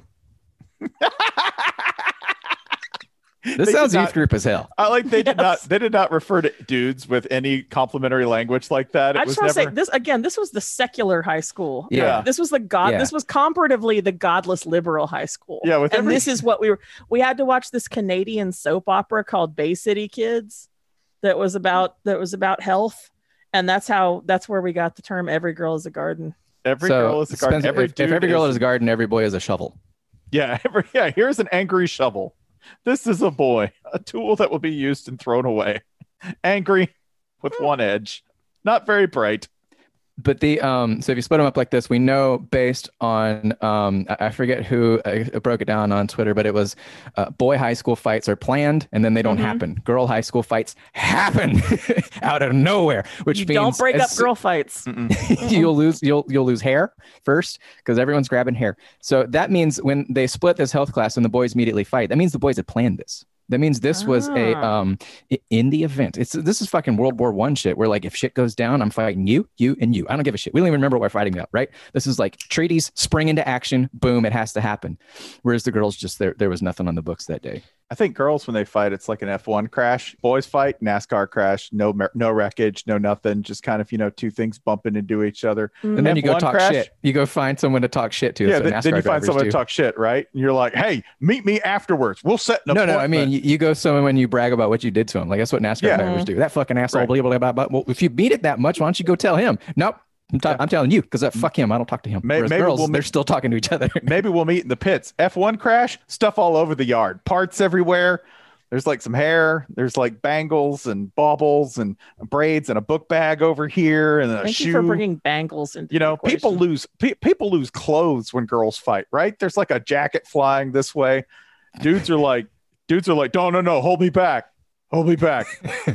This They sounds did youth not- group as hell. I like they did Yes. not they did not refer to dudes with any complimentary language like that. It I was just want to never say this again. This was the secular high school. Yeah. This was the god. Yeah. This was comparatively the godless liberal high school. Yeah, with and every- this is what we were. We had to watch this Canadian soap opera called Bay City Kids, that was about that was about health, and that's how that's where we got the term "every girl is a garden." every so girl is a garden. Spencer, Every if, if dude every girl is, is a garden, every boy is a shovel. yeah, every, yeah. Here's an angry shovel. This is a boy, a tool that will be used and thrown away. Angry with one edge, not very bright. But the um, so if you split them up like this, we know based on um, I I forget who uh, broke it down on Twitter, but it was uh, boy high school fights are planned and then they don't Mhm. happen. Girl high school fights happen out of nowhere, which You means don't break up as- girl fights. you'll lose you'll you'll lose hair first because everyone's grabbing hair. So that means when they split this health class and the boys immediately fight, that means the boys had planned this. That means this was a Ah. um i- in the event. It's this is fucking World War One shit. Where like if shit goes down, I'm fighting you, you, and you. I don't give a shit. We don't even remember what we're fighting about, right? This is like treaties spring into action. Boom, it has to happen. Whereas the girls just there there was nothing on the books that day. I think girls, when they fight, it's like an F one crash. Boys fight, NASCAR crash, no mer- no wreckage, no nothing. Just kind of, you know, two things bumping into each other. Mm. And then you go F one talk crash? shit. You go find someone to talk shit to. Yeah, That's what th- then NASCAR you find drivers someone do. to talk shit, right? And you're like, hey, meet me afterwards. We'll set an No, no. I appointment. mean, you, you go somewhere when you brag about what you did to him. Like that's what NASCAR Yeah. drivers do. That fucking asshole. Right. Blah, blah, blah, blah. Well, if you beat it that much, why don't you go tell him? Nope. I'm, ta- Yeah. I'm telling you because that fuck him. I don't talk to him. May- Whereas maybe girls, we'll they're ma- still talking to each other. Maybe we'll meet in the pits. F one crash, stuff all over the yard, parts everywhere. There's like some hair. There's like bangles and baubles and braids and a book bag over here and a Thank shoe. you for bringing bangles into you know, the people equation. lose pe- people lose clothes when girls fight, right? There's like a jacket flying this way. Dudes are like, dudes are like, no, no, no, hold me back, hold me back.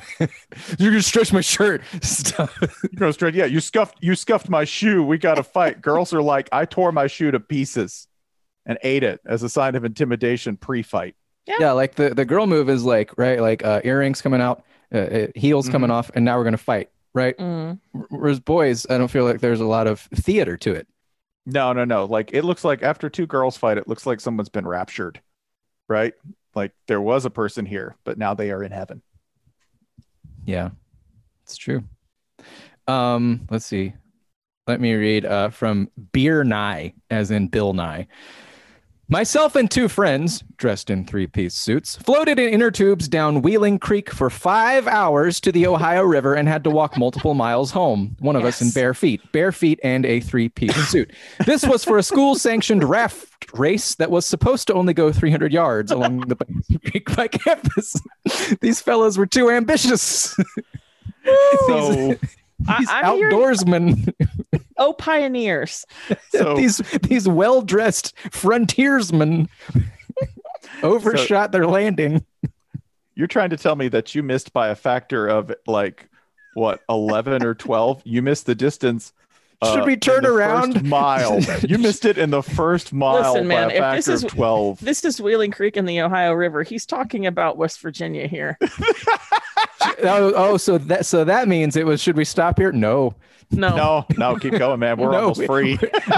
You're gonna stretch my shirt. Stop. You go straight. Yeah, you scuffed, you scuffed my shoe. We got to fight. Girls are like, I tore my shoe to pieces and ate it as a sign of intimidation pre-fight. Yeah, like the, the girl move is like right, like uh, earrings coming out, uh, uh, heels Mm-hmm. coming off, and now we're gonna fight, right? Mm. Whereas boys, I don't feel like there's a lot of theater to it. No, no, no. Like it looks like after two girls fight, it looks like someone's been raptured, right? Like there was a person here, but now they are in heaven. Yeah, it's true. Um, let's see. Let me read uh, from Beer Nye, as in Bill Nye. Myself and two friends, dressed in three-piece suits, floated in inner tubes down Wheeling Creek for five hours to the Ohio River and had to walk multiple miles home. One of us in Yes. bare feet, bare feet and a three-piece suit. This was for a school-sanctioned raft race that was supposed to only go three hundred yards along the Creek by campus. These fellows were too ambitious. So, I, These I'm hearing, outdoorsmen. oh, pioneers. so these these well-dressed frontiersmen overshot their landing. you're trying to tell me that you missed by a factor of like what, eleven or twelve? You missed the distance. Should uh, we turn in the around? first mile. You missed it in the first mile Listen, man, by if a this factor is- of twelve. This is Wheeling Creek in the Ohio River. He's talking about West Virginia here. oh, oh, so that so that means it was. Should we stop here? No. No. No, no, keep going, man. We're No, almost we- free.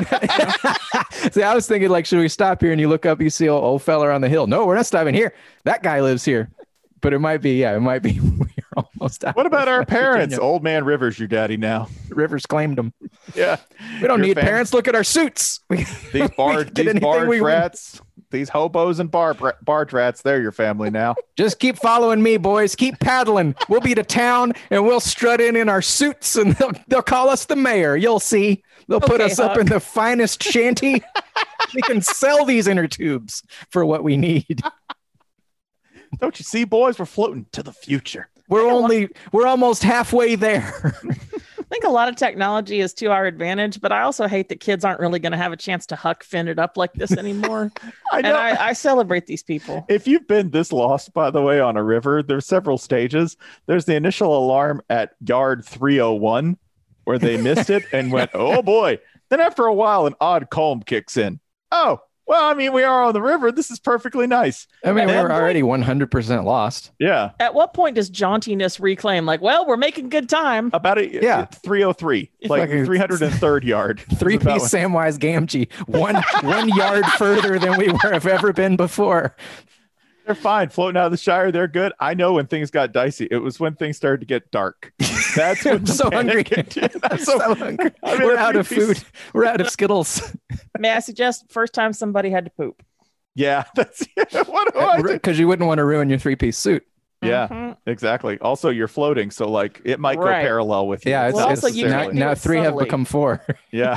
See, I was thinking like, should we stop here? And you look up, you see old, old fella on the hill. No, we're not stopping here. That guy lives here. But it might be, yeah, it might be. We're almost out. What about of our West parents? Virginia. Old man Rivers, your daddy now. Rivers claimed them. Yeah. We don't Your need fam- parents. Look at our suits. We, These bar, get these anything barge we want. rats, these hobos and bar barge rats, they're your family now. just keep following me, boys. Keep paddling. We'll be to town and we'll strut in in our suits and they'll, they'll call us the mayor. You'll see. They'll put Okay, us up Huck. in the finest shanty. We can sell these inner tubes for what we need. Don't you see, boys? We're floating to the future. We're only, we're almost halfway there. I think a lot of technology is to our advantage, but I also hate that kids aren't really going to have a chance to huck fin it up like this anymore. I and know. I, I celebrate these people. If you've been this lost, by the way, on a river, there's several stages. There's the initial alarm at yard three oh one where they missed it and went, oh boy. Then after a while, an odd calm kicks in. Oh, well, I mean, we are on the river. This is perfectly nice. I mean, we Then- were already one hundred percent lost. Yeah. At what point does jauntiness reclaim? Like, well, we're making good time. About a Yeah. three oh three, like Fucking- three hundred third yard. Three Is about piece Samwise Gamgee, one one yard further than we were have ever been before. They're fine floating out of the Shire. They're good. I know when things got dicey. It was when things started to get dark. That's when I'm the so hungry. panic kicked in. I'm I'm so, so hungry. I mean, We're a out of three-piece- food. We're out of Skittles. May I suggest first time somebody had to poop? Yeah, that's what do I do? Because you wouldn't want to ruin your three piece suit. Yeah, Mhm. exactly. Also, you're floating, so like it might go Right. parallel with you. Yeah, it's, Well, it's also, you now, can't do now it three have subtly. become four. yeah.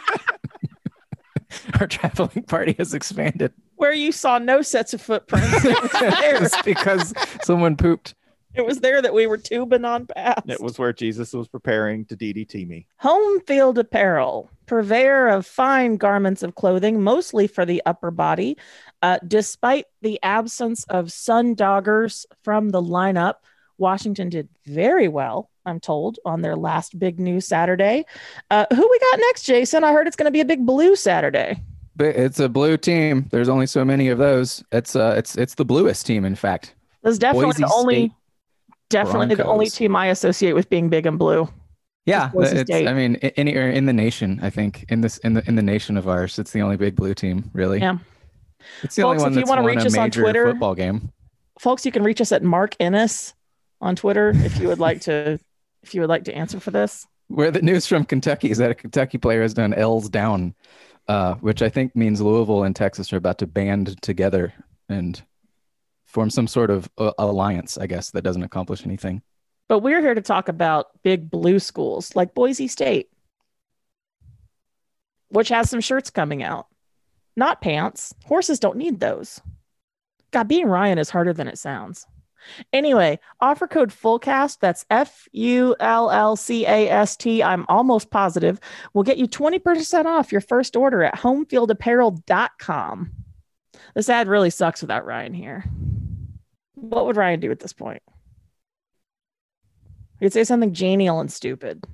Our traveling party has expanded. Where you saw no sets of footprints. It was there. It's because someone pooped. It was there that we were tubing on past. It was where Jesus was preparing to D D T me. Home Field Apparel, purveyor of fine garments of clothing, mostly for the upper body. Uh, despite the absence of Sundoggers from the lineup, Washington did very well, I'm told, on their last big news Saturday. Uh, who we got next, Jason? I heard it's going to be a big blue Saturday. But it's a blue team. There's only so many of those. It's uh, it's it's the bluest team, in fact. That's definitely Boise the only, State definitely the only Broncos. team I associate with being big and blue. Yeah, Boise it's, State. I mean, i- in, or in the nation, I think in this in the in the nation of ours, it's the only big blue team, really. Yeah. It's the Folks, only one if you that's wanna won reach a us on major Twitter- football game. Folks, you can reach us at Mark Ennis on Twitter if you would like to if you would like to answer for this. Where the news from Kentucky is that a Kentucky player has done L's down, uh, which I think means Louisville and Texas are about to band together and form some sort of uh, alliance, I guess, that doesn't accomplish anything. But we're here to talk about big blue schools like Boise State, which has some shirts coming out. Not pants. Horses don't need those. God, being Ryan is harder than it sounds. Anyway, offer code FULLCAST, that's F U L L C A S T, I'm almost positive, will get you twenty percent off your first order at homefield apparel dot com. This ad really sucks without Ryan here. What would Ryan do at this point? He'd say something genial and stupid.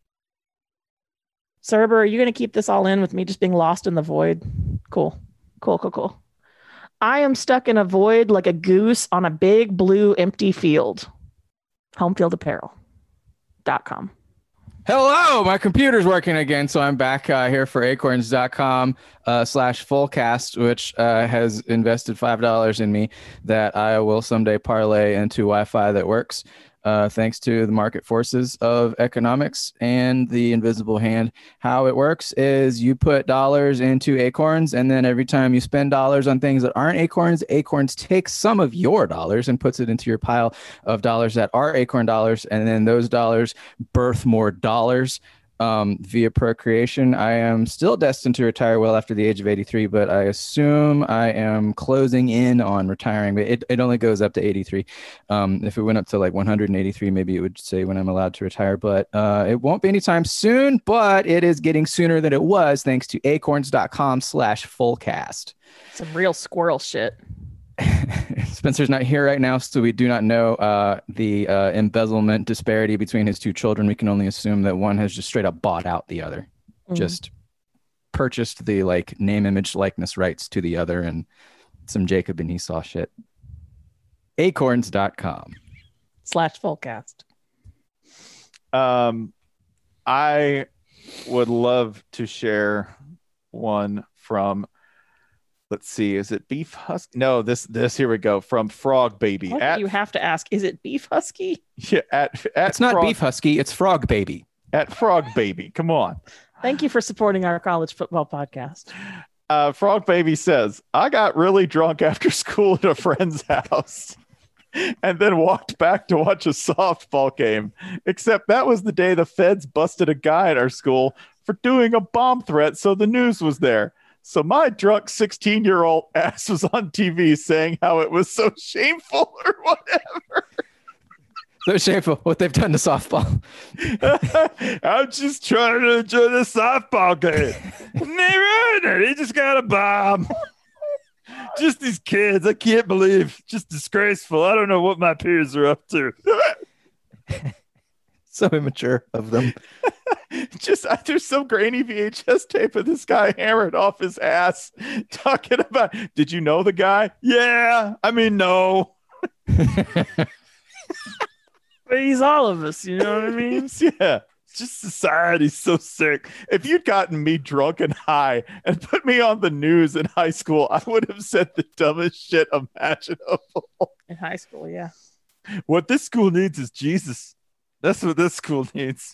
Cerber, are you going to keep this all in with me just being lost in the void? Cool. Cool, cool, cool. I am stuck in a void like a goose on a big blue empty field. homefield apparel dot com. Hello, my computer's working again, so I'm back uh, here for acorns.com uh, slash fullcast, which uh, has invested five dollars in me that I will someday parlay into Wi-Fi that works, uh, thanks to the market forces of economics and the invisible hand. How it works is you put dollars into Acorns, and then every time you spend dollars on things that aren't Acorns, Acorns takes some of your dollars and puts it into your pile of dollars that are Acorn dollars, and then those dollars birth more dollars um, via procreation. I am still destined to retire well after the age of eighty-three, but I assume I am closing in on retiring. But it, it only goes up to eighty-three. Um, if it went up to like one hundred eighty-three, maybe it would say when I'm allowed to retire, but uh, it won't be anytime soon, but it is getting sooner than it was thanks to acorns.com slash fullcast. Some real squirrel shit. Spencer's not here right now, so we do not know uh, the uh, embezzlement disparity between his two children. We can only assume that one has just straight up bought out the other, mm. just purchased the like name, image, likeness rights to the other, and some Jacob and Esau shit. acorns dot com slash fullcast. Um, I would love to share one from. Let's see. Is it Beef Husky? No, this this here we go from Frog Baby. What at, do you have to ask? Is it Beef Husky? Yeah, at, at it's not Frog, Beef Husky. It's Frog Baby. At Frog Baby. Come on. Thank you for supporting our college football podcast. Uh, Frog Baby says, I got really drunk after school at a friend's house and then walked back to watch a softball game. Except that was the day the feds busted a guy at our school for doing a bomb threat, so the news was there. So my drunk sixteen-year-old ass was on T V saying how it was so shameful or whatever. So shameful what they've done to softball. I'm just trying to enjoy the softball game. Never, he just got a bomb. Just these kids, I can't believe. Just disgraceful. I don't know what my peers are up to. So immature of them. Just there's some grainy V H S tape of this guy hammered off his ass talking about, did you know the guy? Yeah, I mean, no. But he's all of us, you know what I mean? Yeah, it's just society's so sick. If you'd gotten me drunk and high and put me on the news in high school, I would have said the dumbest shit imaginable. In high school, yeah. What this school needs is Jesus. That's what this school needs.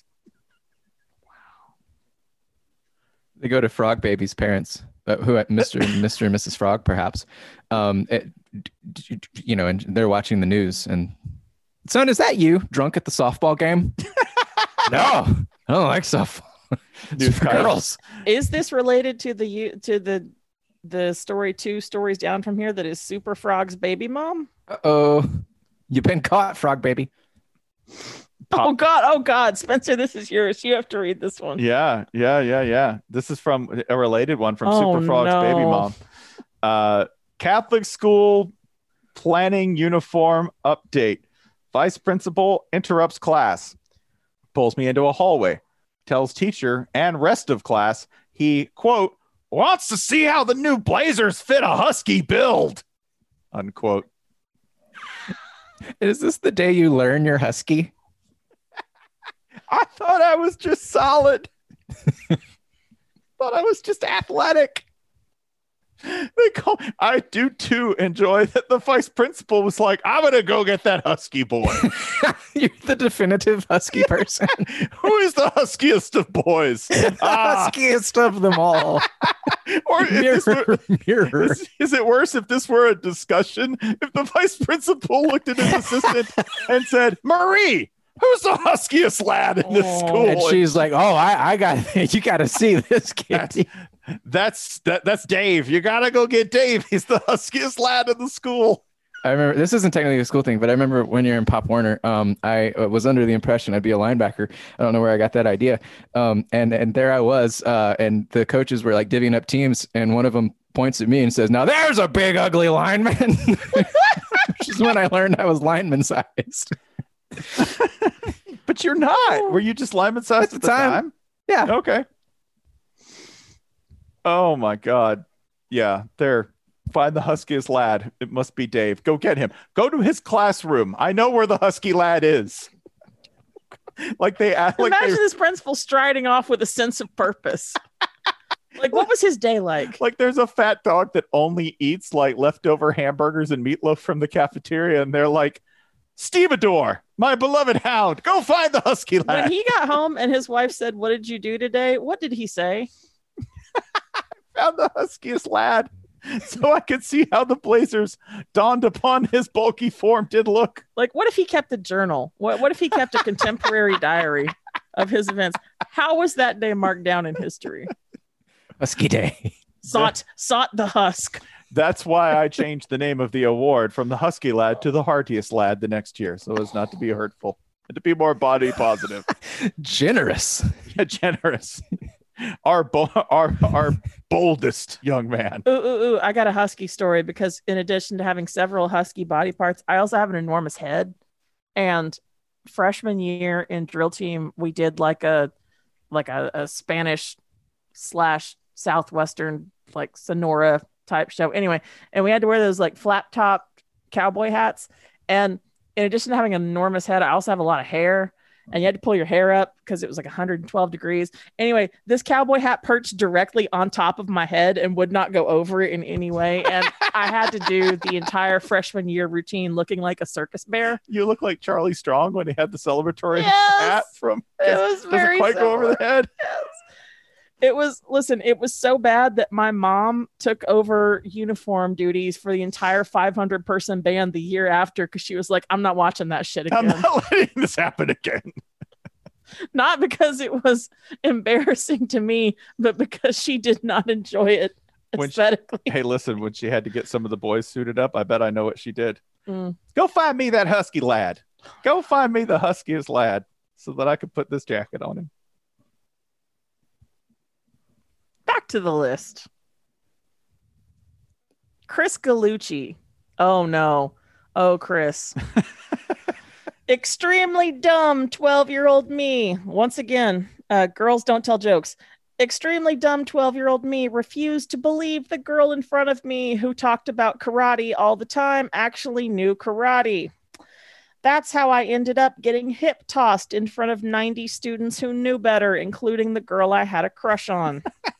They go to Frog Baby's parents, uh, who Mister Mister and Missus Frog, perhaps. Um, it, you know, and they're watching the news. And son, is that you drunk at the softball game? No, I don't like softball. It's for girls. Is this related to the to the the story two stories down from here that is Super Frog's baby mom? Uh oh, you've been caught, Frog Baby. Oh God! Oh God, Spencer, this is yours. You have to read this one. Yeah, yeah, yeah, yeah. This is from a related one from oh, Super Frog's no. baby mom. Uh, Catholic school planning uniform update. Vice principal interrupts class, pulls me into a hallway, tells teacher and rest of class he, quote, wants to see how the new blazers fit a husky build, unquote. Is this the day you learn you're husky? I thought I was just solid. Thought I was just athletic. They call. I do too enjoy that the vice principal was like, I'm gonna go get that husky boy. You're the definitive husky person. Who is the huskiest of boys? The Ah. huskiest of them all. Or if Mirror, this were, mirror. is, is it worse if this were a discussion? If the vice principal looked at his assistant and said, Marie, who's the huskiest lad in this Oh. school? And she's like, "Oh, I, I got you. Got to see this kid." That's that. That's Dave. You gotta go get Dave. He's the huskiest lad in the school. I remember this isn't technically a school thing, but I remember when you're in Pop Warner, um, I uh, was under the impression I'd be a linebacker. I don't know where I got that idea. Um, and and there I was, uh, and the coaches were like divvying up teams, and one of them points at me and says, "Now there's a big ugly lineman," which is when I learned I was lineman sized. But you're not. Were you just lineman sized at the time? time? Yeah. Okay. Oh my God. Yeah. There. Find the huskiest lad. It must be Dave. Go get him. Go to his classroom. I know where the husky lad is. like they act like Imagine they, this principal striding off with a sense of purpose. Like, what was his day like? like there's a fat dog that only eats like leftover hamburgers and meatloaf from the cafeteria, and they're like, Stevedore, my beloved hound, go find the husky lad. When he got home and his wife said, "What did you do today?" What did he say? Found the huskiest lad, so I could see how the Blazers dawned upon his bulky form did look. Like, what if he kept a journal? What What if he kept a contemporary diary of his events? How was that day marked down in history? Husky Day. Sought sought the husk. That's why I changed the name of the award from the husky lad to the heartiest lad the next year, so as not to be hurtful and to be more body positive. Generous. Yeah, generous. Our, bo- our, our boldest young man. Ooh, ooh, ooh. I got a husky story because in addition to having several husky body parts, I also have an enormous head. And freshman year in drill team, we did like a like a, a Spanish slash Southwestern like Sonora type show. Anyway, and we had to wear those like flat top cowboy hats. And in addition to having an enormous head, I also have a lot of hair. And you had to pull your hair up because it was like one hundred twelve degrees. Anyway, this cowboy hat perched directly on top of my head and would not go over it in any way. And I had to do the entire freshman year routine looking like a circus bear. You look like Charlie Strong when he had the celebratory Yes! hat from. It was Doesn't very quite go over the head. Yes. It was, listen, it was so bad that my mom took over uniform duties for the entire five hundred person band the year after because she was like, I'm not watching that shit I'm again. not letting this happen again. Not because it was embarrassing to me, but because she did not enjoy it When she- aesthetically. Hey, listen, when she had to get some of the boys suited up, I bet I know what she did. Mm. Go find me that husky lad. Go find me the huskiest lad so that I could put this jacket on him. Back to the list. Chris Gallucci. Oh no. Oh, Chris. Extremely dumb twelve year old me. Once again, uh, girls don't tell jokes. Extremely dumb twelve year old me refused to believe the girl in front of me who talked about karate all the time actually knew karate. That's how I ended up getting hip tossed in front of ninety students who knew better, including the girl I had a crush on.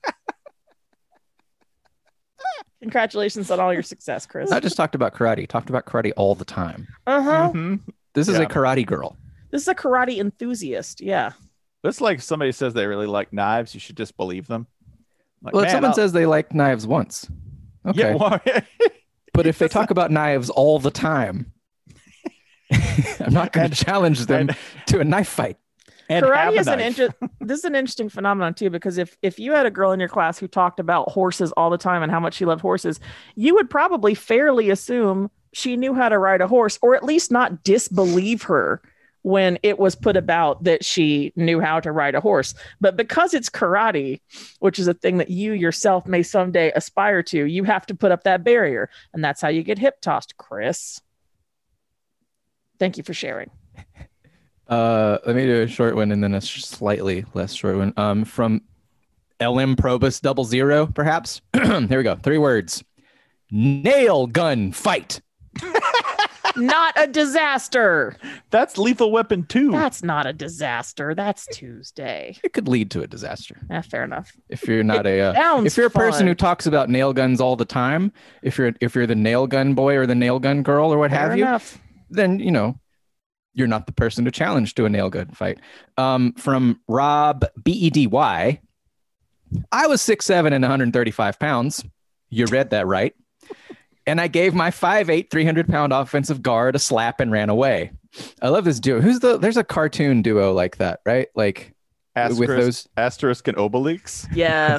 Congratulations on all your success, Chris. Not just talked about karate, talked about karate all the time. Uh-huh. Mhm. This is Yeah. a karate girl. This is a karate enthusiast. Yeah. It's like somebody says they really like knives. You should just believe them. Like, Well, if man, someone I'll- says they like knives once, okay. yeah, well, But if they talk about knives all the time, I'm not going to challenge them and- to a knife fight. and have Karate a is an knife. inter- this is an interesting phenomenon too, because if if you had a girl in your class who talked about horses all the time and how much she loved horses, you would probably fairly assume she knew how to ride a horse, or at least not disbelieve her when it was put about that she knew how to ride a horse. But because it's karate, which is a thing that you yourself may someday aspire to, you have to put up that barrier, and that's how you get hip tossed, Chris. Thank you for sharing. Uh, let me do a short one and then a slightly less short one. Um, from L M Probus double zero, perhaps. Here we go. Three words. Nail gun fight. Not a disaster. That's Lethal Weapon two. That's not a disaster. That's Tuesday. It could lead to a disaster Yeah, fair enough. if you're not a. Uh, Sounds if you're a person fun. who talks about nail guns all the time, if you're if you're the nail gun boy or the nail gun girl or what Fair have you, enough. then you know you're not the person to challenge to a nail gun fight. Um, from Rob B E D Y, I was six seven and one hundred thirty-five pounds. You read that right. And I gave my five eight, three hundred pound offensive guard a slap and ran away. I love this duo. Who's the? There's a cartoon duo like that, right? Like Asterisk, with those. asterisk and Obelix. Yes.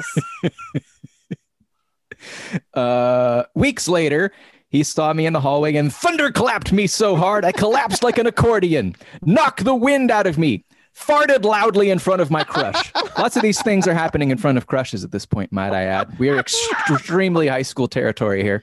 Uh, weeks later, he saw me in the hallway and thunderclapped me so hard I collapsed like an accordion, knocked the wind out of me, farted loudly in front of my crush. Lots of these things are happening in front of crushes at this point, might I add. We are extremely high school territory here.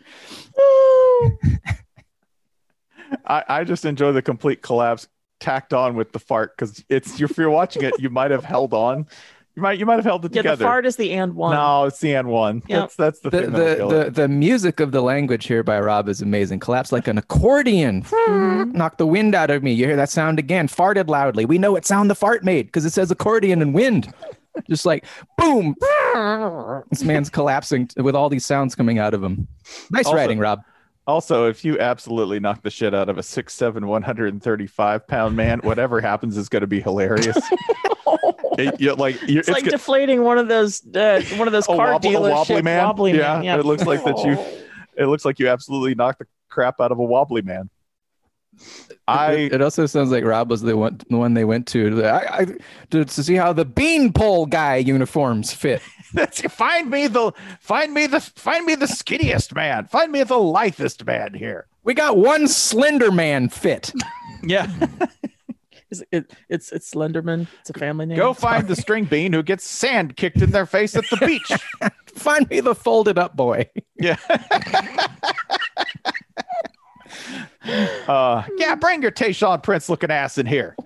I, I just enjoy the complete collapse tacked on with the fart because it's if you're watching it, you might have held on You might you might have held it Yeah, together. the fart is the and one. No, it's the and one. Yep. That's that's the, The thing that'll the kill the, it. the music of the language here by Rob is amazing. Collapsed like an accordion. Mhm. Knocked the wind out of me. You hear that sound again. Farted loudly. We know what sound the fart made because it says accordion and wind. Just like boom. This man's collapsing with all these sounds coming out of him. Nice Also- writing, Rob. Also, if you absolutely knock the shit out of a six seven, one hundred thirty-five pound man, whatever happens is going to be hilarious. It- you're like you're, It's, like go- deflating one of those uh, one of those a, car wobble, a dealership wobbly man. wobbly yeah, man. Yeah, it looks like that you. It looks like you absolutely knocked the crap out of a wobbly man. I It, it also sounds like Rob was the one, the one they went to, I, I, to to see how the beanpole guy uniforms fit. that's find me the find me the find me the skinniest man. Find me the lithest man here. We got one slender man fit. Yeah. Is it, it's it's Slenderman. It's a family name. Go find the string bean who gets sand kicked in their face at the beach. Find me the folded up boy. Yeah. uh, yeah, bring your Tayshaun Prince looking ass in here.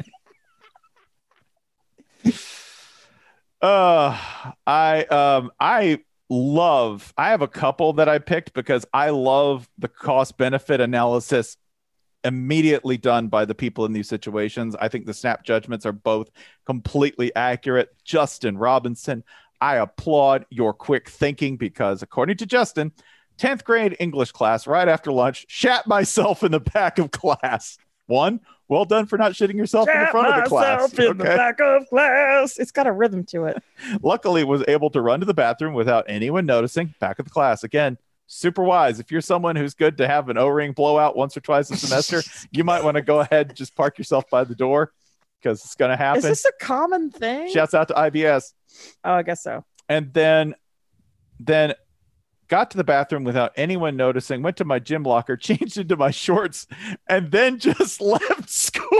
Uh, I um I love I have a couple that I picked because I love the cost benefit analysis immediately done by the people in these situations. I think the snap judgments are both completely accurate. Justin Robinson, I applaud your quick thinking because according to Justin, tenth grade English class right after lunch, shat myself in the back of class. One, well done for not shitting yourself in the Shat front of the class. myself in the Okay. back of class. It's got a rhythm to it. Luckily was able to run to the bathroom without anyone noticing. Back of the class again. Super wise. If you're someone who's good to have an O-ring blowout once or twice a semester, you might want to go ahead and just park yourself by the door because it's going to Is happen. this a common thing? Shouts out to I B S. Oh, I guess so. And then, then got to the bathroom without anyone noticing, went to my gym locker, changed into my shorts, and then just left school.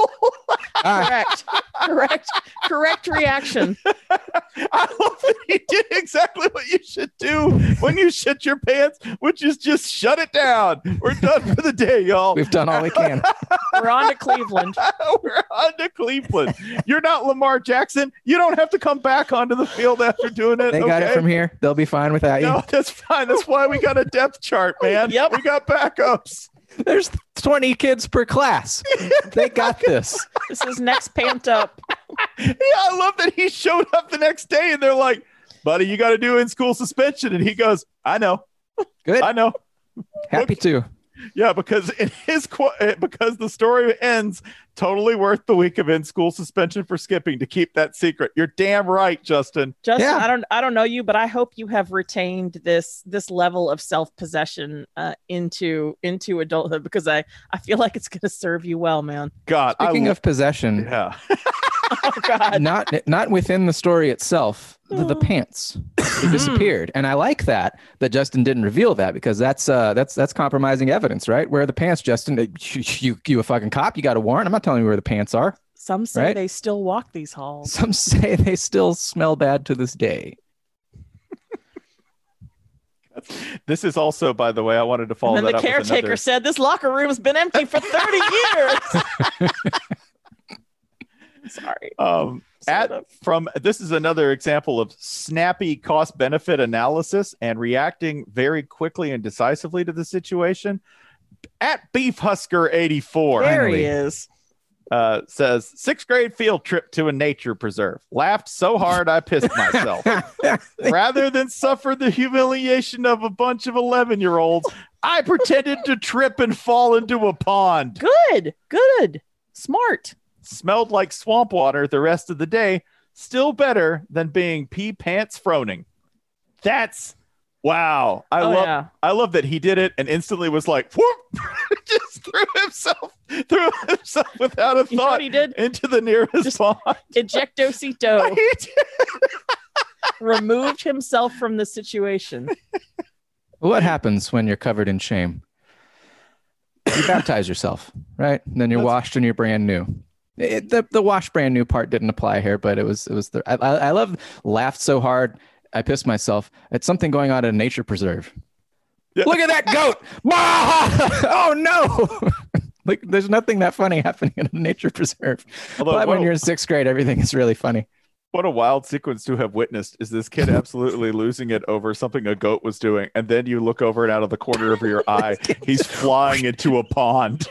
Correct. Correct. Correct reaction. I love that he did exactly what you should do when you shit your pants, which is just shut it down. We're done for the day, y'all. We've done all we can. We're on to Cleveland. We're on to Cleveland. You're not Lamar Jackson. You don't have to come back onto the field after doing it. They got okay? it from here. They'll be fine without you. No, that's fine. That's why we got a depth chart, man. Yep. We got backups. There's twenty kids per class. They got this. This is next pant up. Yeah, I love that he showed up the next day and they're like, buddy, you got to do in school suspension. And he goes, I know. Good. I know. Happy to. Yeah, because in his qu- because the story ends totally worth the week of in school suspension for skipping to keep that secret. You're damn right, Justin. Justin, Yeah. I don't I don't know you, but I hope you have retained this this level of self-possession uh, into into adulthood because I I feel like it's going to serve you well, man. God, Speaking I, of possession, yeah, Oh God. not not within the story itself, the, the pants they disappeared, and I like that that Justin didn't reveal that because that's uh that's that's compromising evidence, right? Where are the pants, Justin? You you, you a fucking cop? You got a warrant? I'm not telling you where the pants are. Some say Right? they still walk these halls. Some say they still smell bad to this day. this is also, by the way, I wanted to follow And then that the up with caretaker another- said this locker room's been empty for thirty years. Sorry. Um, Sort at of. from this is another example of snappy cost benefit analysis and reacting very quickly and decisively to the situation. At Beef Husker eighty-four There finally. he is. uh, says sixth grade field trip to a nature preserve. Laughed so hard I pissed myself. Rather than suffer the humiliation of a bunch of eleven year olds, I pretended to trip and fall into a pond. Good. Good. Smart. Smelled like swamp water the rest of the day. Still better than being pee pants froning. That's wow. I Oh, love yeah. I love that he did it and instantly was like whoop, just threw himself threw himself without a You know thought what he did? into the nearest Just- pond. Ejectocito He did. removed himself from the situation. What happens when you're covered in shame? You baptize yourself, right? And then you're That's- washed and you're brand new. It, the the wash brand new part didn't apply here, but it was it was the I, I I love laughed so hard I pissed myself. It's something going on at a nature preserve. Yeah. Look at that goat! Oh no! Like there's nothing that funny happening in a nature preserve. Although, but when whoa. you're in sixth grade, everything is really funny. What a wild sequence to have witnessed is this kid absolutely losing it over something a goat was doing. And then you look over and out of the corner of your eye, he's flying into a pond.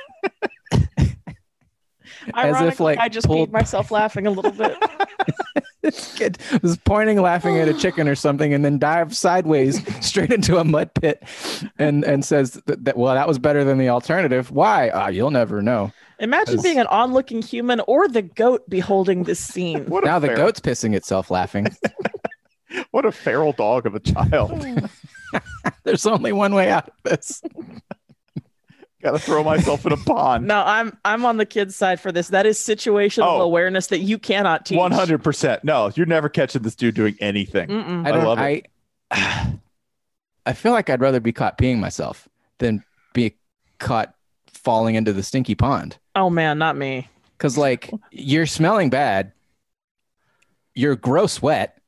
Ironically, if, like, I just pulled- peed myself laughing a little bit. This kid was pointing, laughing at a chicken or something, and then dives sideways straight into a mud pit, and and says that, that well, that was better than the alternative. Why? Ah, you'll never know. Imagine As- being an onlooking human or the goat beholding this scene. What a Now the feral- goat's pissing itself laughing. What a feral dog of a child. There's only one way out of this. Gotta throw myself in a pond. No, I'm I'm on the kid's side for this. That is situational Oh. awareness that you cannot teach. one hundred percent. No, you're never catching this dude doing anything. Mm-mm. I don't. love I, I feel like I'd rather be caught peeing myself than be caught falling into the stinky pond. Oh man, not me. Because like you're smelling bad, you're gross wet,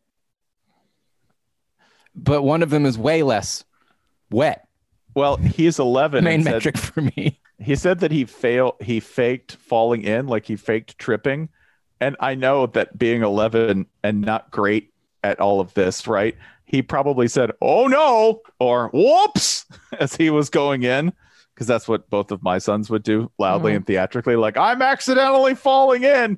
but one of them is way less wet. Well, he's eleven. Main and said- metric for me. He said that he failed. He faked falling in, like he faked tripping. And I know that being eleven and not great at all of this, right? He probably said, "Oh no," or "Whoops," as he was going in, because that's what both of my sons would do loudly Mhm. and theatrically, like, "I'm accidentally falling in."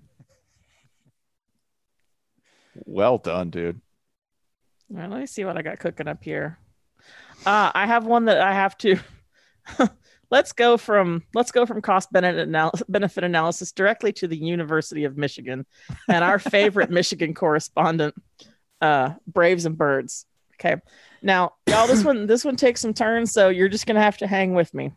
Well done, dude. All right, let me see what I got cooking up here. Uh, I have one that I have to. let's go from let's go from cost benefit anal- benefit analysis directly to the University of Michigan and our favorite Michigan correspondent, uh, Braves and Birds. Okay, now y'all, this one this one takes some turns, so you're just gonna have to hang with me.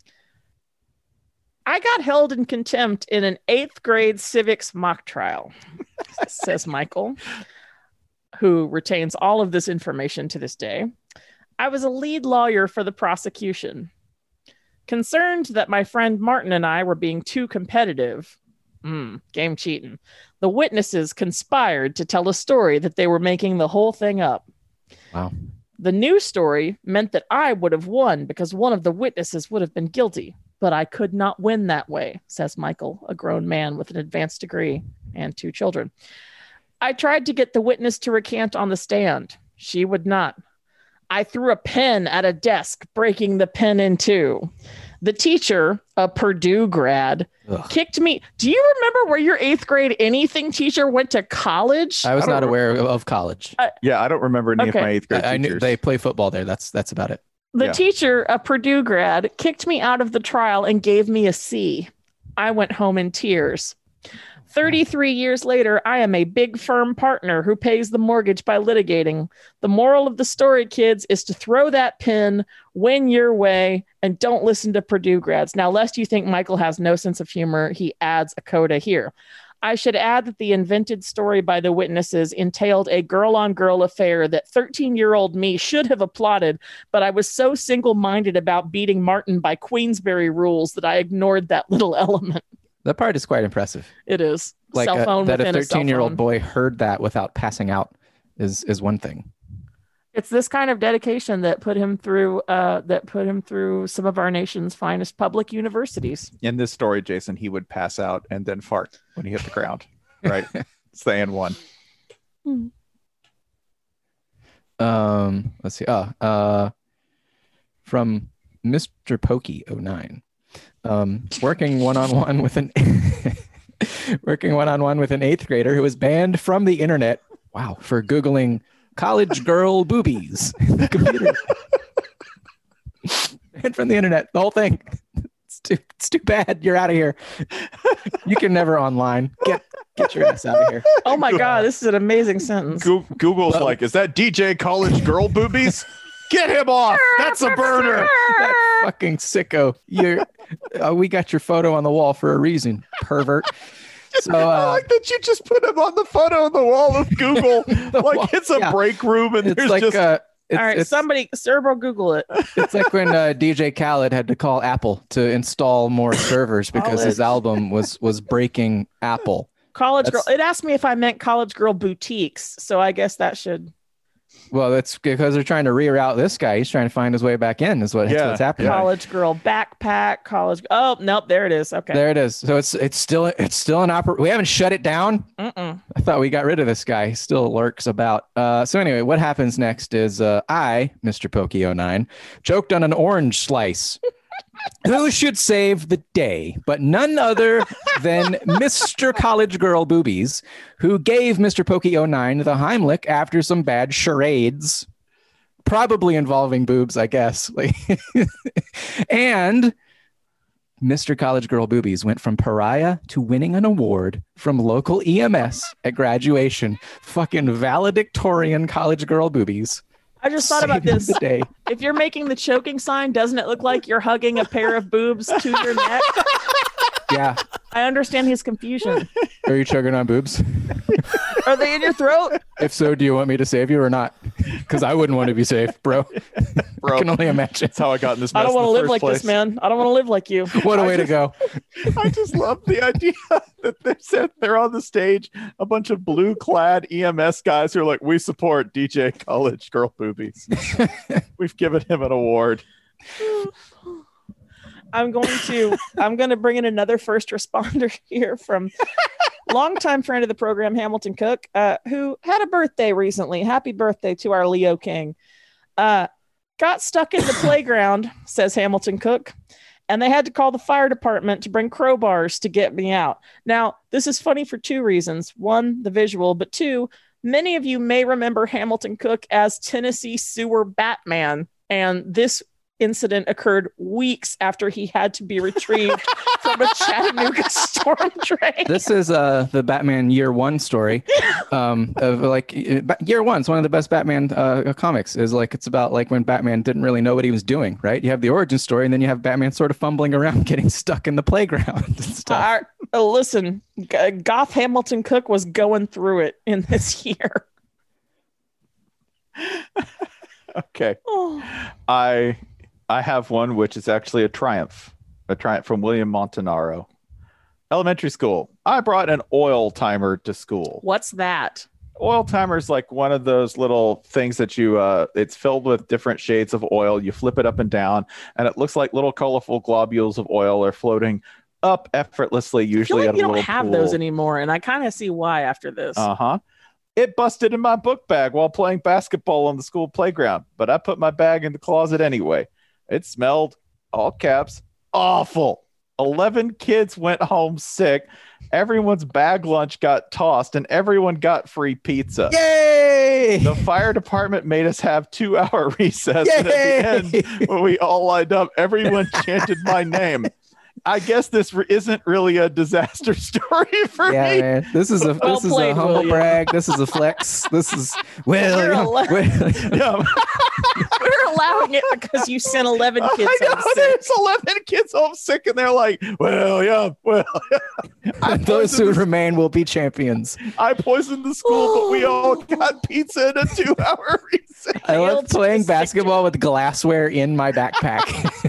I got held in contempt in an eighth grade civics mock trial, says Michael, who retains all of this information to this day. I was a lead lawyer for the prosecution. Concerned that my friend Martin and I were being too competitive, mm, game cheating, the witnesses conspired to tell a story that they were making the whole thing up. Wow. The new story meant that I would have won because one of the witnesses would have been guilty, but I could not win that way, says Michael, a grown man with an advanced degree and two children. I tried to get the witness to recant on the stand. She would not. I threw a pen at a desk, breaking the pen in two. The teacher, a Purdue grad, Ugh. kicked me. Do you remember where your eighth grade anything teacher went to college? I was I don't not re- aware of college. Yeah, I don't remember any Okay. of my eighth grade I, I knew teachers. they play football there. That's that's about it. The Yeah. teacher, a Purdue grad, kicked me out of the trial and gave me a C. I went home in tears. thirty-three years later, I am a big firm partner who pays the mortgage by litigating. The moral of the story, kids, is to throw that pin, win your way, and don't listen to Purdue grads. Now, lest you think Michael has no sense of humor, he adds a coda here. I should add that the invented story by the witnesses entailed a girl-on-girl affair that thirteen-year-old me should have applauded, but I was so single-minded about beating Martin by Queensberry rules that I ignored that little element. That part is quite impressive. It is. Like Cell uh, phone that a within a cell thirteen-year-old phone. boy heard that without passing out is is one thing. It's this kind of dedication that put him through uh, that put him through some of our nation's finest public universities. In this story, Jason, he would pass out and then fart when he hit the ground. Right? It's the and one. Um, let's see. Oh, uh, from Mister Pokey oh nine. Um, working one-on-one with an working one-on-one with an eighth grader who was banned from the internet. Wow, for Googling college girl boobies. The computer. Banned from the internet. The whole thing. It's too, it's too bad. You're out of here. You can never online. Get get your ass out of here. Oh my God, this is an amazing sentence. Goo- Google's Well- like, is that D J college girl boobies? Get him off. That's a burner. That fucking sicko. You're uh, we got your photo on the wall for a reason, pervert. So I uh, like that you just put him on the photo on the wall of Google. like wall, it's a yeah. break room and it's there's like just uh, it's, All right, it's, somebody, Serbo, Google it. it's like when uh, D J Khaled had to call Apple to install more servers because his College. album was was breaking Apple. College That's- girl. It asked me if I meant college girl boutiques, so I guess that should Well, that's because they're trying to reroute this guy. He's trying to find his way back in. Is what, Yeah, that's what's happening. yeah. College girl backpack. College. Oh nope, there it is. Okay. There it is. So it's it's still it's still an opera. We haven't shut it down. Mm-mm. I thought we got rid of this guy. He still lurks about. Uh, so anyway, what happens next is uh, I, Mister Pokey oh nine, choked on an orange slice. Who should save the day but none other than Mister College Girl Boobies, who gave Mister Pokey oh nine the Heimlich after some bad charades, probably involving boobs, I guess. Like, and Mister College Girl Boobies went from pariah to winning an award from local E M S at graduation. Fucking valedictorian College Girl Boobies. I just thought about saving this. the day. If you're making the choking sign, doesn't it look like you're hugging a pair of boobs to your neck? Yeah. I understand his confusion. Are you choking on boobs? Are they in your throat? If so, do you want me to save you or not? Because I wouldn't want to be safe, bro. Bro, I can only imagine. that's how I got in this mess I don't in want to the live first like place. this, man. I don't want to live like you. What a way to go. I just love the idea that they're set, they're on the stage, a bunch of blue-clad E M S guys who are like, "We support D J College Girl Boobies. We've given him an award." I'm going to I'm going to bring in another first responder here from longtime friend of the program, Hamilton Cook, uh, who had a birthday recently. Happy birthday to our Leo King. Uh, got stuck in the playground, says Hamilton Cook, and they had to call the fire department to bring crowbars to get me out. Now, this is funny for two reasons. One, the visual, but two, many of you may remember Hamilton Cook as Tennessee Sewer Batman, and this incident occurred weeks after he had to be retrieved from a Chattanooga storm drain. This is uh, the Batman Year One story. Um, of like Year One is one of the best Batman uh, comics. Is like it's about like when Batman didn't really know what he was doing. Right? You have the origin story, and then you have Batman sort of fumbling around, getting stuck in the playground and stuff. Uh, uh, listen, G- Goth Hamilton Cook was going through it in this year. Okay, Oh. I I have one which is actually a triumph, a triumph from William Montanaro. Elementary school. I brought an oil timer to school. What's that? Oil timer is like one of those little things that you uh it's filled with different shades of oil. You flip it up and down and it looks like little colorful globules of oil are floating up effortlessly, I feel usually like at a you little don't have pool. those anymore, and I kind of see why after this. Uh-huh. It busted in my book bag while playing basketball on the school playground, but I put my bag in the closet anyway. It smelled, all caps, awful. eleven kids went home sick. Everyone's bag lunch got tossed, and everyone got free pizza. Yay! The fire department made us have two-hour recess, and at the end, when we all lined up, everyone chanted my name. I guess this re- isn't really a disaster story for Yeah, me. man. This is a Well this is played, a humble William. brag. This is a flex. This is well, You're yeah, a le- well, Yeah. We're allowing it because you sent eleven kids I know, home sick. there's eleven kids home sick, and they're like, well, yeah, well, I those who poisoned, the, remain will be champions. I poisoned the school, but we all got pizza in a two-hour recess. I Hail love to playing the basketball with glassware in my backpack.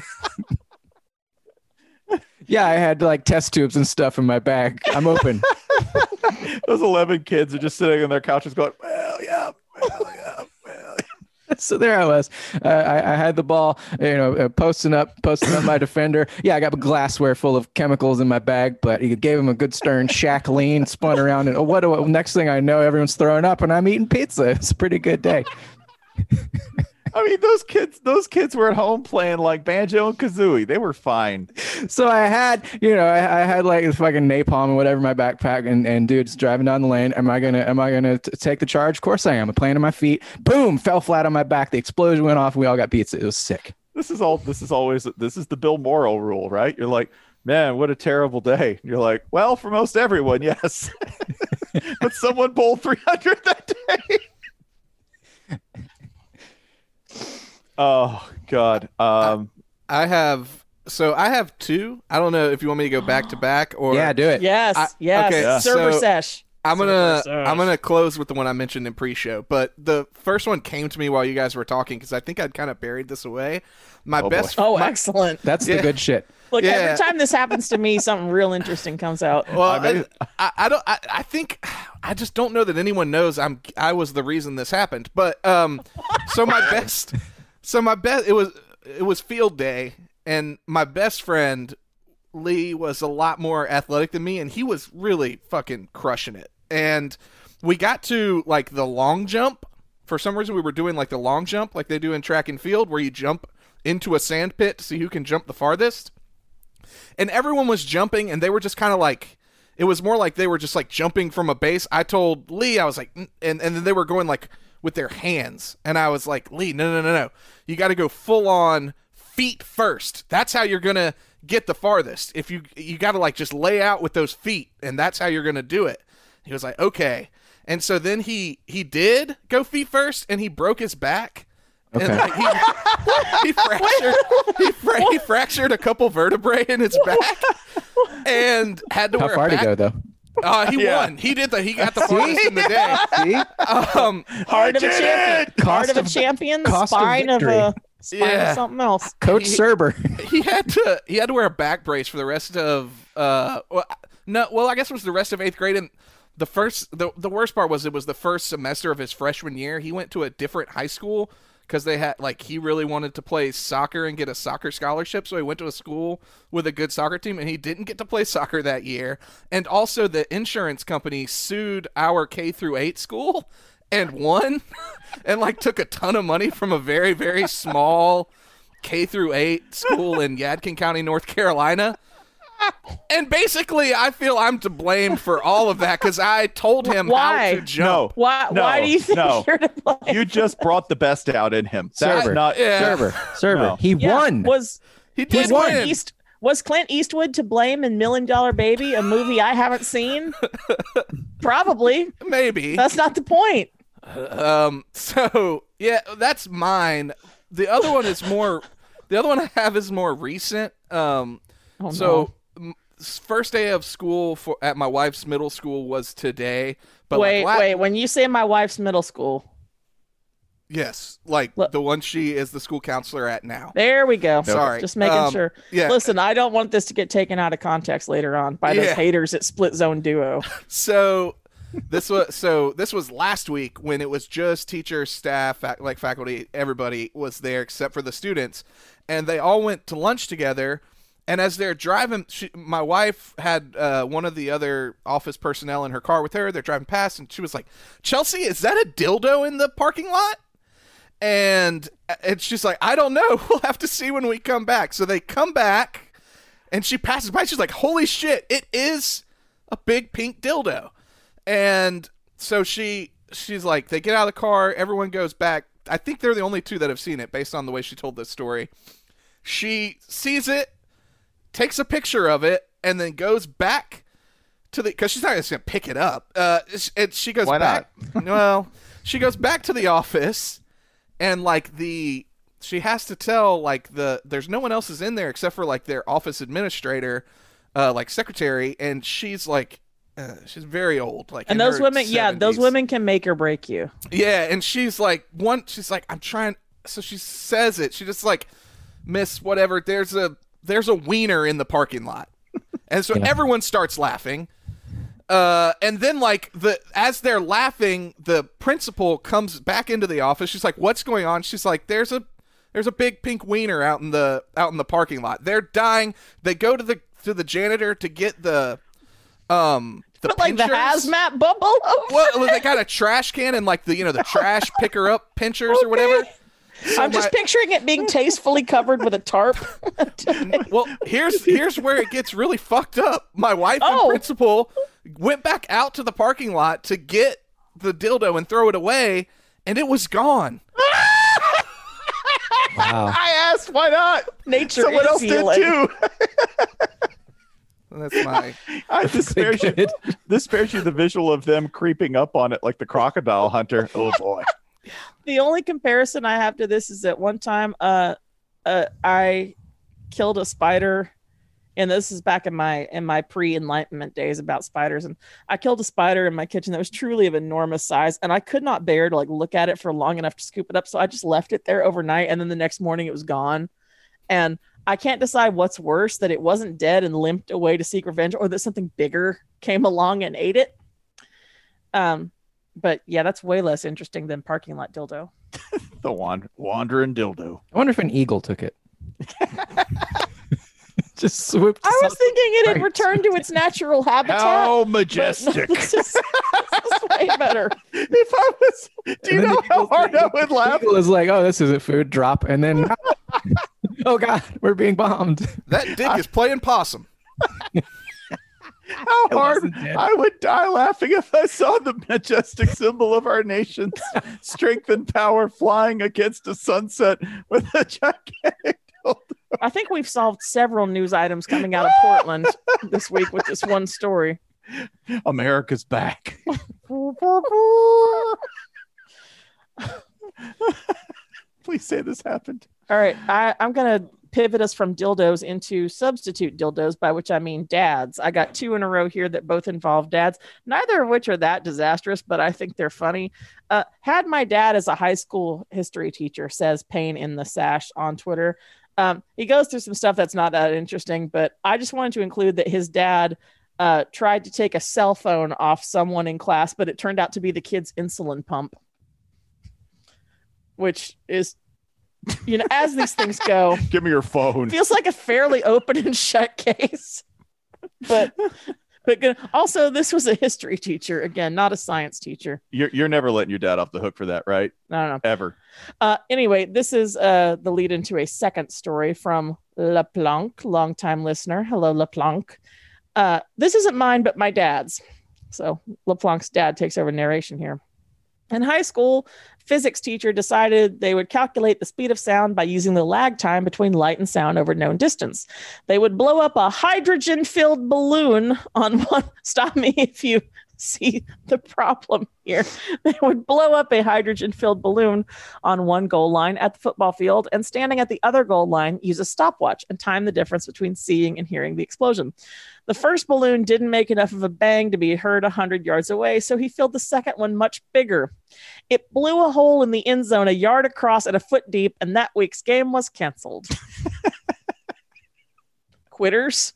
Yeah, I had like test tubes and stuff in my bag. I'm open. Those eleven kids are just sitting on their couches going, well, yeah, well, yeah, well. So there I was. Uh, I, I had the ball, you know, uh, posting up, posting up my defender. Yeah, I got glassware full of chemicals in my bag, but he gave him a good stern shack lean, spun around, and oh, what? do- Next thing I know, everyone's throwing up, and I'm eating pizza. It's a pretty good day. I mean, those kids, those kids were at home playing like Banjo and Kazooie. They were fine. So I had, you know, I, I had like fucking napalm or whatever in my backpack, and and dude's driving down the lane. Am I gonna, am I gonna t- take the charge? Of course I am. I'm playing on my feet. Boom! Fell flat on my back. The explosion went off. And we all got pizza. It was sick. This is all. This is always. This is the Bill Morrow rule, right? You're like, man, what a terrible day. You're like, well, for most everyone, yes, but someone bowled three hundred that day. Oh God. Um. I have so I have two. I don't know if you want me to go back to back or Yeah, do it. Yes, I- yes. okay, Yeah. Server so- sesh. I'm gonna Server sesh. I'm gonna close with the one I mentioned in pre-show, but the first one came to me while you guys were talking because I think I'd kind of buried this away. My Oh, boy. best Oh, my, excellent. That's Yeah. the good shit. Look, Yeah. every time this happens to me, something real interesting comes out. Well, I mean- I, I, I don't. I, I think I just don't know that anyone knows I'm. I was the reason this happened. But um, so my best, so my best. It was it was field day, and my best friend Lee was a lot more athletic than me, and he was really fucking crushing it. And we got to like the long jump. For some reason, we were doing like the long jump, like they do in track and field, where you jump into a sand pit to see who can jump the farthest. And everyone was jumping, and they were just kind of like, it was more like they were just like jumping from a base. I told Lee, I was like, and, and then they were going like with their hands. And I was like, Lee, no, no, no, no. You got to go full on feet first. That's how you're going to get the farthest. If you, you got to like just lay out with those feet, and that's how you're going to do it. He was like, okay. And so then he, he did go feet first, and he broke his back. Okay. And, like, he, he fractured he, fra- he fractured a couple vertebrae in his back and had to How wear far a to back. go though? Uh, he Yeah. won. He did the. He got the farthest in the day. See? Um, Heart of a did champion. it! Heart of a Cost of- champion. cost of Spine of, victory. a spine Yeah. of something else. Coach He- Serber. he had to. He had to wear a back brace for the rest of. Uh, well, no. Well, I guess it was the rest of eighth grade, and the first. The the worst part was it was the first semester of his freshman year. He went to a different high school. Because they had, like, he really wanted to play soccer and get a soccer scholarship, so he went to a school with a good soccer team, and he didn't get to play soccer that year. And also, the insurance company sued our K through eight school and won, and like took a ton of money from a very, very small K through eight school in Yadkin County, North Carolina. And basically, I feel I'm to blame for all of that because I told him Why? how to jump. No. Why? No, why do you think no. you're to blame? You just brought the best out in him. That's Server. not. Yeah. Server. Server. No. He Yeah, won. Was He was did Clint win. East was Clint Eastwood to blame in Million Dollar Baby, a movie I haven't seen? Probably. Maybe. That's not the point. Um. So yeah, that's mine. The other one is more. The other one I have is more recent. Um. Oh, so m- first day of school for at my wife's middle school was today. But wait, like, la- wait. When you say my wife's middle school, Yes, like Look. the one she is the school counselor at now. there we go. Sorry. Just making Um, sure. Yeah. Listen, I don't want this to get taken out of context later on by those Yeah. haters at Split Zone Duo. So this was so this was last week when it was just teachers, staff, fac- like faculty, everybody was there except for the students, and they all went to lunch together. And as they're driving, she, my wife had uh, one of the other office personnel in her car with her. They're driving past, and she was like, "Chelsea, is that a dildo in the parking lot?" And and she's like, "I don't know. We'll have to see when we come back." So they come back, and she passes by. She's like, "Holy shit! It is a big pink dildo." And so she she's like, they get out of the car. Everyone goes back. I think they're the only two that have seen it, based on the way she told this story. She sees it, takes a picture of it, and then goes back to the because she's not just gonna pick it up. Uh, and she goes Why back. Well, she goes back to the office, and like the she has to tell like the there's no one else is in there except for like their office administrator, uh, like secretary, and she's like. Uh, she's very old, like And in those her women, yeah, those seventies. women can make or break you. Yeah, and she's like, one, she's like, I'm trying. So she says it. She just like, Miss whatever. There's a there's a wiener in the parking lot, and so Yeah. everyone starts laughing. Uh, and then like the as they're laughing, the principal comes back into the office. She's like, "What's going on?" She's like, "There's a there's a big pink wiener out in the out in the parking lot. They're dying." They go to the to the janitor to get the um the But like the pinchers. hazmat bubble. over Well, it. they got a trash can and like the you know the trash picker up pinchers or whatever. So I'm just my- picturing it being tastefully covered with a tarp. well, here's here's where it gets really fucked up. My wife and Oh. principal went back out to the parking lot to get the dildo and throw it away, and it was gone. Wow. I asked, why not? Nature Someone is else healing. did too. And that's my I this spares you. Good. This spares you the visual of them creeping up on it like the crocodile hunter. Oh boy. The only comparison I have to this is that one time uh uh I killed a spider, and this is back in my in my pre-enlightenment days about spiders, and I killed a spider in my kitchen that was truly of enormous size, and I could not bear to like look at it for long enough to scoop it up, so I just left it there overnight, and then the next morning it was gone. And I can't decide what's worse, that it wasn't dead and limped away to seek revenge, or that something bigger came along and ate it. Um, but yeah, that's way less interesting than parking lot dildo. The wand- wandering dildo. I wonder if an eagle took it. Just swooped. I was thinking it had returned to its natural habitat. How but majestic. no, this, is, this is way better. If I was, do you And then know the how eagle's hard like- I would laugh? Eagle is like, oh, this isn't food. Drop, and then, oh god, we're being bombed. That dick is playing possum. How hard wasn't dead. I would die laughing if I saw the majestic symbol of our nation's strength and power flying against a sunset with a gigantic dildo. I think we've solved several news items coming out of Portland this week with this one story. America's back. Please say this happened. All right, I, I'm going to pivot us from dildos into substitute dildos, by which I mean dads. I got two in a row here that both involve dads, neither of which are that disastrous, but I think they're funny. Uh, had my dad as a high school history teacher, says Payne in the Sash on Twitter. Um, he goes through some stuff that's not that interesting, but I just wanted to include that his dad uh, tried to take a cell phone off someone in class, but it turned out to be the kid's insulin pump, which is, you know, as these things go, Give me your phone. feels like a fairly open and shut case. But but good. Also, this was a history teacher, again, not a science teacher. You're, you're never letting your dad off the hook for that, right? I don't know. Ever. Uh, anyway, this is uh, the lead into a second story from LePlanck, longtime listener. Hello, LePlanck. Uh, this isn't mine, but my dad's. So LePlanck's dad takes over narration here. In high school, physics teacher decided they would calculate the speed of sound by using the lag time between light and sound over known distance. They would blow up a hydrogen-filled balloon on one. Stop me if you see the problem here. They would blow up a hydrogen-filled balloon on one goal line at the football field, and standing at the other goal line, use a stopwatch and time the difference between seeing and hearing the explosion. The first balloon didn't make enough of a bang to be heard one hundred yards away, so he filled the second one much bigger. It blew a hole in the end zone a yard across and a foot deep, and that week's game was canceled. Quitters.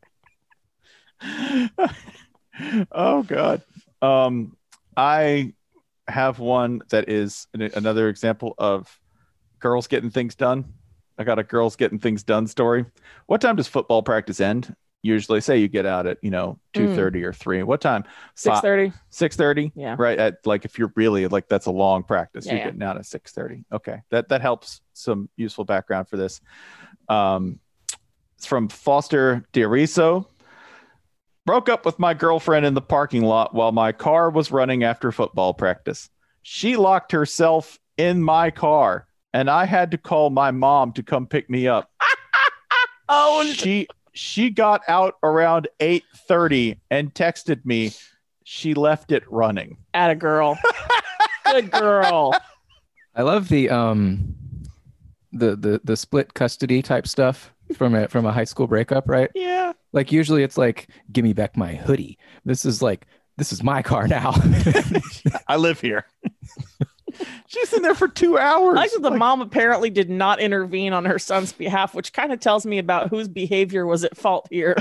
Oh God. Um, I have one that is an- another example of girls getting things done. I got a girls getting things done story. What time does football practice end? Usually, say you get out at, you know, two thirty or three. What time? six thirty. six thirty. Yeah. Right. At like, if you're really like, that's a long practice. Yeah, you're yeah. getting out at six thirty. Okay. That, that helps some useful background for this. Um, it's from Foster Diariso. Broke up with my girlfriend in the parking lot while my car was running after football practice. She locked herself in my car and I had to call my mom to come pick me up. Oh, she she got out around eight thirty and texted me she left it running. atta girl. Good girl. I love the um, the the the split custody type stuff from a from a high school breakup, right? Yeah. Like usually it's like, give me back my hoodie. This is like, this is my car now. I live here. She's in there for two hours. I like that the Like, mom apparently did not intervene on her son's behalf, which kind of tells me about whose behavior was at fault here.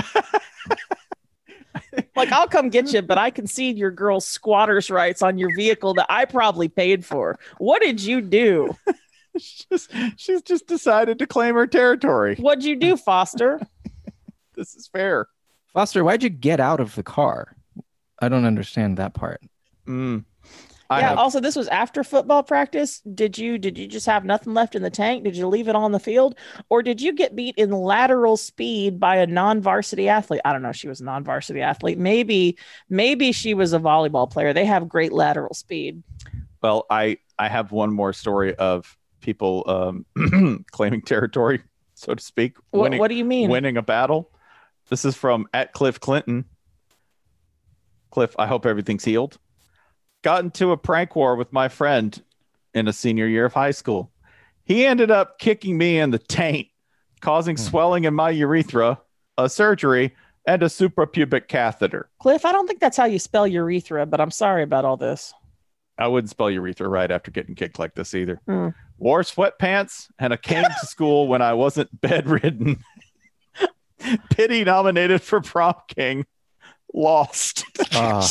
Like, I'll come get you, but I concede your girl's squatter's rights on your vehicle that I probably paid for. What did you do? she's, just, she's just decided to claim her territory. What'd you do, Foster? This is fair. Foster, why'd you get out of the car? I don't understand that part. Mm. I yeah. have, Also, this was after football practice. Did you did you just have nothing left in the tank? Did you leave it on the field, or did you get beat in lateral speed by a non-varsity athlete? I don't know. She was a non-varsity athlete. Maybe maybe she was a volleyball player. They have great lateral speed. well, I, I have one more story of people um, claiming territory, so to speak. What, winning, what do you mean? winning a battle. This is from at Cliff Clinton. Cliff, I hope everything's healed. Got into a prank war with my friend in a senior year of high school. He ended up kicking me in the taint, causing Hmm. swelling in my urethra, a surgery, and a suprapubic catheter. Cliff, I don't think that's how you spell urethra, but I'm sorry about all this. I wouldn't spell urethra right after getting kicked like this either. Mm. Wore sweatpants and a cane to school when I wasn't bedridden. Pity nominated for prom king. Lost. Ah.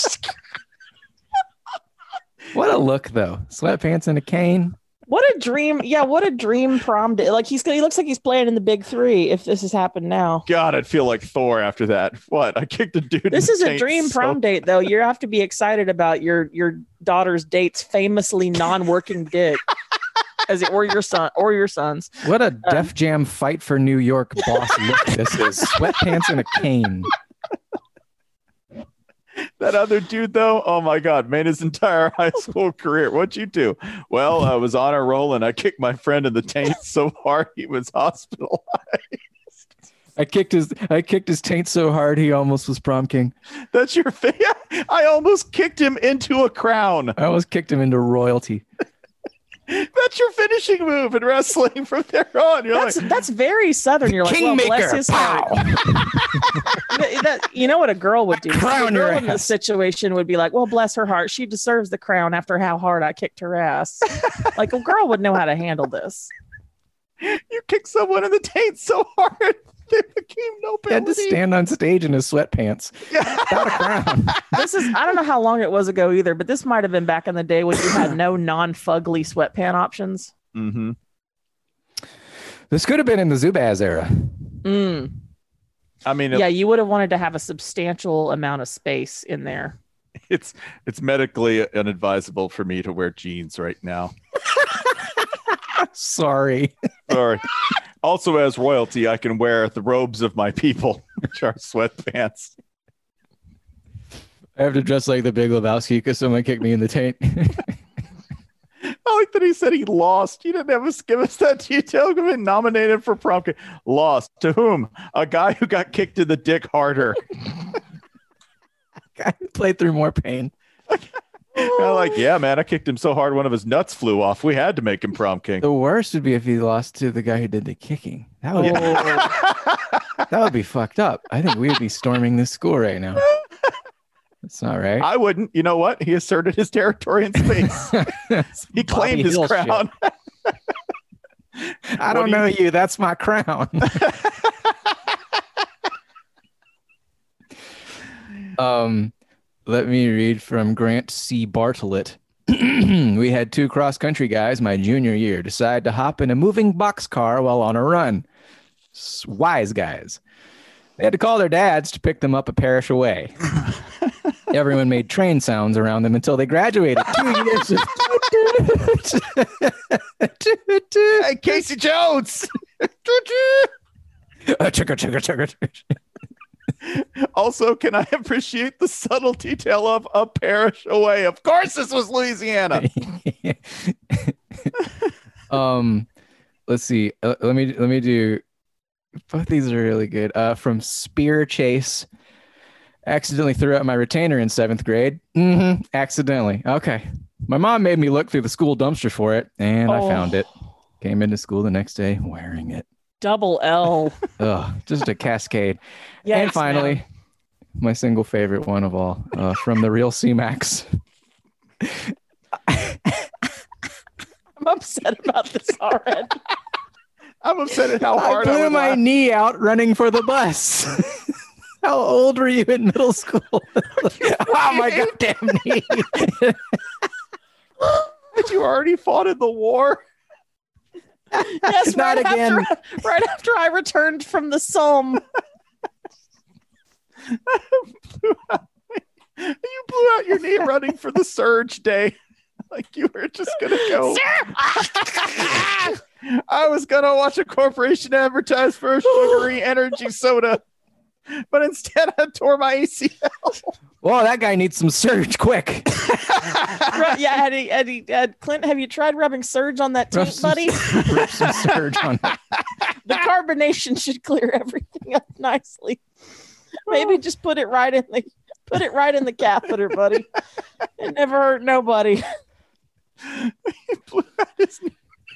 What a look, though. Sweatpants and a cane. What a dream. Yeah, what a dream prom day. Like he's he looks like he's playing in the big three if this has happened now. God, I'd feel like Thor after that. What? I kicked a dude. This in is the a taint dream so- prom date, though. You have to be excited about your your daughter's date's famously non-working dick. As it or your son or your sons. What a Def Jam fight for New York boss look this is. Sweatpants and a cane. That other dude, though, oh my God, made his entire high school career. What'd you do? Well, I was on a roll and I kicked my friend in the taint so hard he was hospitalized. I kicked his I kicked his taint so hard he almost was prom king. That's your face. I almost kicked him into a crown. I almost kicked him into royalty. That's your finishing move in wrestling from there on. You're That's like, that's very southern. You're like, well, bless Kingmaker. his heart. That- that- you know what a girl would do? Crown A girl your in this ass. situation would be like, well, bless her heart. She deserves the crown after how hard I kicked her ass. Like a girl would know how to handle this. you kicked someone in the taint so hard they became He had to nobility. stand on stage in his sweatpants. Without a crown. This is I don't know how long it was ago either, but this might have been back in the day when you had no non-fugly sweatpant options. Mm-hmm. This could have been in the Zubaz era. Mm. I mean, it- Yeah, you would have wanted to have a substantial amount of space in there. it's it's medically unadvisable for me to wear jeans right now. Sorry. Sorry. Also, as royalty, I can wear the robes of my people, which are sweatpants. I have to dress like the Big Lebowski because someone kicked me in the taint. I like that he said he lost. You didn't have us give us that detail. He's been nominated for prom king. Lost to whom? A guy who got kicked in the dick harder. I played through more pain. I'm like, yeah, man, I kicked him so hard one of his nuts flew off. We had to make him prom king. The worst would be if he lost to the guy who did the kicking. That would, that would be fucked up. I think we would be storming this school right now. That's not right. I wouldn't. You know what? He asserted his territory in space. He claimed Bobby his Hill shit. crown. I don't do you- know you. That's my crown. um, let me read from Grant C. Bartlett. We had two cross-country guys my junior year decide to hop in a moving boxcar while on a run. S- Wise guys. They had to call their dads to pick them up a parish away. Everyone made train sounds around them until they graduated. Two years of Hey, Casey Jones. Uh, chugga, chugga, chugga, chugga. Also, can I appreciate the subtle detail of a parish away? Of course, this was Louisiana. um, let's see. Uh, let me let me do. Both these are really good. Uh, from Spear Chase. Accidentally threw out my retainer in seventh grade. Mm-hmm. Accidentally. Okay. My mom made me look through the school dumpster for it, and I Oh. found it. Came into school the next day wearing it. Double L. Ugh, just a cascade. Yes, and finally, man. my single favorite one of all, uh, from the real C MAX. I'm upset about this already. I'm upset at how I hard I, blew would my laugh. knee out running for the bus. How old were you in middle school? Oh, my goddamn knee. Had you already fought in the war? Yes, Not right again. After, right after I returned from the Somme. You blew out your knee running for the surge day. Like you were just gonna go. I was gonna watch a corporation advertise for a sugary energy soda, but instead I tore my A C L. Whoa, that guy needs some surge quick. Right, yeah, Eddie, Eddie, Ed, Clint, have you tried rubbing Surge on that Rub taint, some- buddy? Rip some surge on it. The carbonation should clear everything up nicely. Maybe just put it right in the put it right in the catheter, buddy. It never hurt nobody. Blew out his knee. It's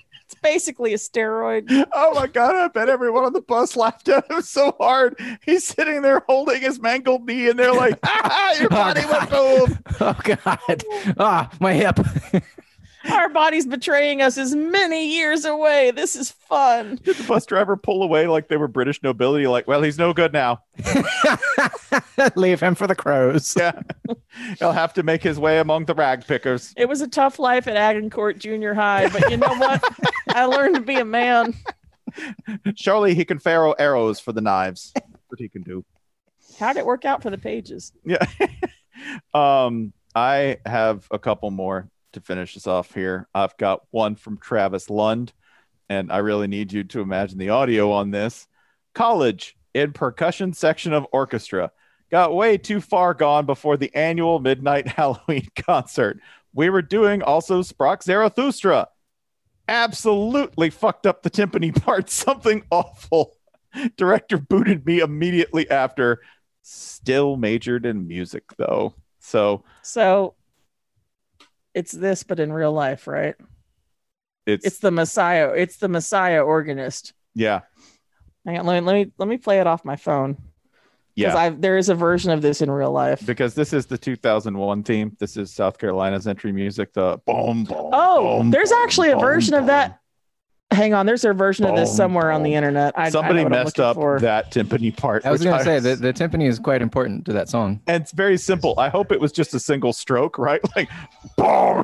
basically a steroid. Oh my god, I bet everyone on the bus laughed at him so hard. He's sitting there holding his mangled knee and they're like, ah, your body went boom. Oh God. Ah, my hip. Our body's betraying us is many years away. This is fun. Did the bus driver pull away like they were British nobility? Like, well, he's no good now. Leave him for the crows. Yeah. He'll have to make his way among the rag pickers. It was a tough life at Agincourt Junior High, but you know what? I learned to be a man. Surely he can farrow arrows for the knives. That's what he can do. How'd it work out for the pages? Yeah. um, I have a couple more to finish this off here. I've got one from Travis Lund, and I really need you to imagine the audio on this. College in percussion section of orchestra. Got way too far gone before the annual midnight Halloween concert. We were doing also Sprach Zarathustra. Absolutely fucked up the timpani part. Something awful. Director booted me immediately after. Still majored in music, though. So, So it's this, but in real life, right? it's, It's the Messiah. It's the Messiah organist. yeah. Hang on, let me let me let me play it off my phone. Because Yeah. I there is a version of this in real life. Because this is the two thousand one theme. This is South Carolina's entry music. The boom, boom. Oh, boom, there's boom, actually a boom, version of boom. that. Hang on, there's a version of this Boom, somewhere on the boom. internet. I, Somebody I know what I'm messed looking up for. that timpani part. I was which going to say that the timpani is quite important to that song. and it's very simple. I hope it was just a single stroke, right? Like, boom.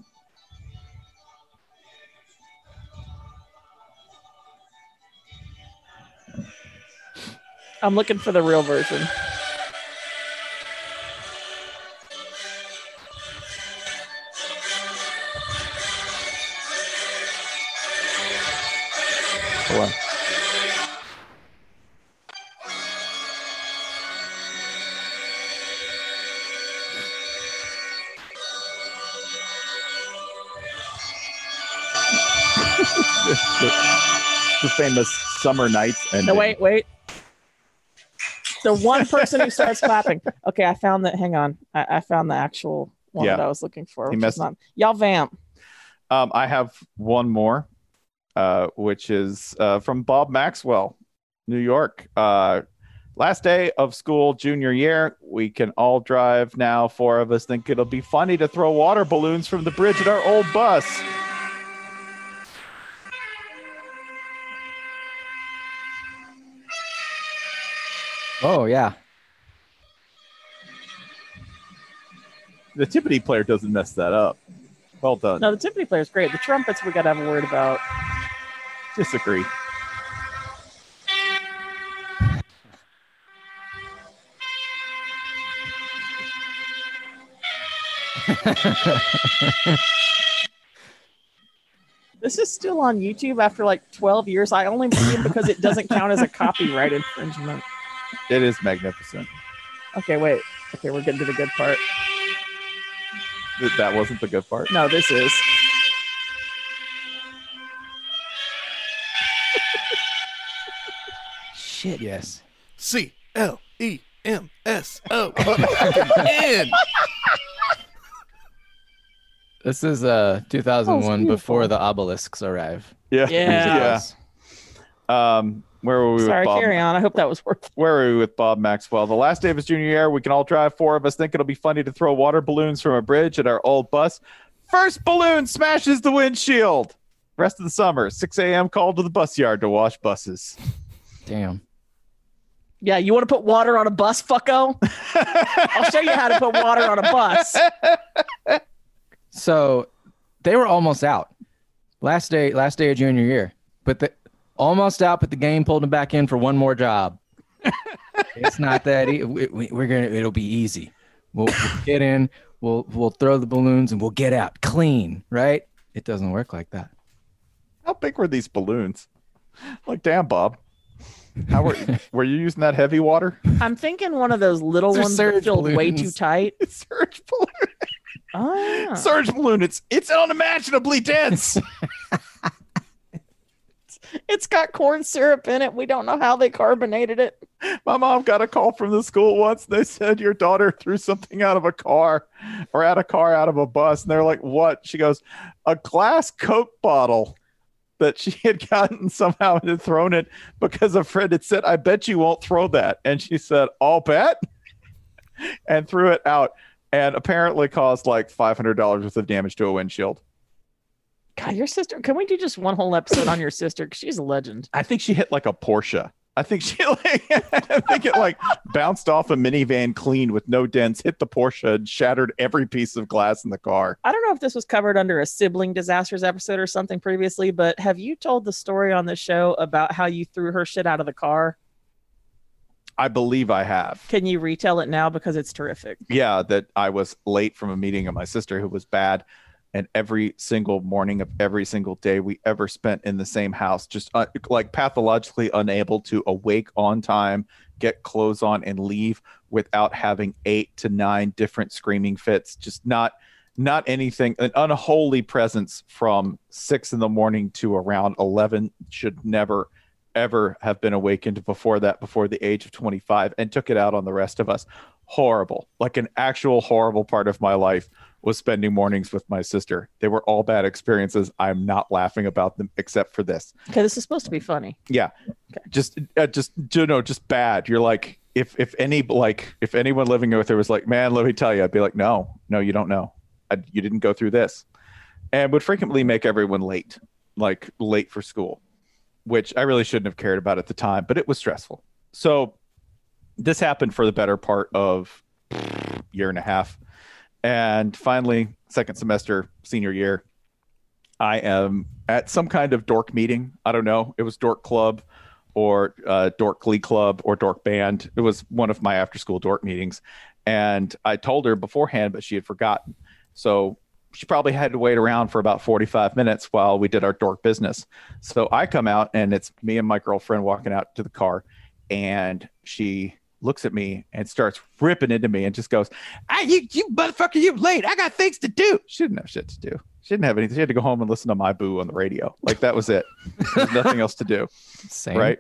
I'm looking for the real version. Hold on. the, the famous Summer Nights and No, wait, wait. The one person who starts clapping. Okay, I found that. Hang on. I, I found the actual one Yeah. that I was looking for. He Which messed- is not, y'all vamp. Um, I have one more, uh, which is uh, from Bob Maxwell, New York. Uh, last day of school, junior year. We can all drive now. Four of us think it'll be funny to throw water balloons from the bridge at our old bus. Oh, yeah. The timpani player doesn't mess that up. Well done. No, the timpani player is great. The trumpets we got to have a word about. Disagree. This is still on YouTube after like twelve years. I only believe because it doesn't count as a copyright infringement. It is magnificent. Okay, wait. Okay, we're getting to the good part. Th- That wasn't the good part. No, this is. Shit, yes. C L E M S O N. This is uh two thousand one Oh, it's before beautiful. the obelisks arrive. Yeah. Yeah. Yeah. Um, where were we Sorry, with Bob? carry on. I hope that was worth it. Where were we with Bob Maxwell? The last day of his junior year, we can all drive. Four of us think it'll be funny to throw water balloons from a bridge at our old bus. First balloon smashes the windshield. Rest of the summer, six a.m. called to the bus yard to wash buses. Damn. Yeah, you want to put water on a bus, fucko? I'll show you how to put water on a bus. So they were almost out. Last day, last day of junior year. But the almost out, but the game pulled them back in for one more job. It's not that e- we, we, we're gonna it'll be easy. We'll, we'll get in, we'll we'll throw the balloons and we'll get out clean, right? It doesn't work like that. How big were these balloons? Like, damn, Bob. How were were you using that heavy water? I'm thinking one of those little They're ones that surge filled way balloons. too tight. It's surge balloon. Oh, Surge balloon. It's it's unimaginably dense. it's got corn syrup in it. We don't know how they carbonated it. My mom got a call from the school once. They said your daughter threw something out of a car or out a car out of a bus. And they're like, what? She goes, a glass Coke bottle. that she had gotten somehow and had thrown it because a friend had said, I bet you won't throw that. And she said, I'll bet, and threw it out, and apparently caused like five hundred dollars worth of damage to a windshield. God, your sister. Can we do just one whole episode on your sister? Because she's a legend. I think she hit like a Porsche. I think she like, I think it like bounced off a minivan clean with no dents, hit the Porsche, and shattered every piece of glass in the car. I don't know if this was covered under a sibling disasters episode or something previously, but have you told the story on the show about how you threw her shit out of the car? I believe I have. Can you retell it now? Because it's terrific. Yeah, that I was late from a meeting of my sister who was bad. And every single morning of every single day we ever spent in the same house, just uh, like pathologically unable to awake on time, get clothes on, and leave without having eight to nine different screaming fits. Just not, not anything. An unholy presence from six in the morning to around eleven should never, ever have been awakened before that, before the age of twenty-five, and took it out on the rest of us. Horrible, like an actual horrible part of my life was spending mornings with my sister. They were all bad experiences. I'm not laughing about them except for this. Okay, this is supposed to be funny. Yeah, okay. just, uh, just, you know, just bad. You're like, if if any like if anyone living with her was like, man, let me tell you, I'd be like, no, no, you don't know. I, you didn't go through this, and would frequently make everyone late, like late for school, which I really shouldn't have cared about at the time, but it was stressful. So this happened for the better part of a year and a half. And finally, second semester, senior year, I am at some kind of dork meeting. I don't know. It was dork club or uh, dork glee club or dork band. It was one of my after school dork meetings. And I told her beforehand, but she had forgotten. So she probably had to wait around for about forty-five minutes while we did our dork business. So I come out, and it's me and my girlfriend walking out to the car, and she looks at me and starts ripping into me and just goes, ah, you, you motherfucker, you late. I got things to do. She didn't have shit to do. She didn't have anything. She had to go home and listen to my boo on the radio. Like, that was it. There's nothing else to do. Same. Right.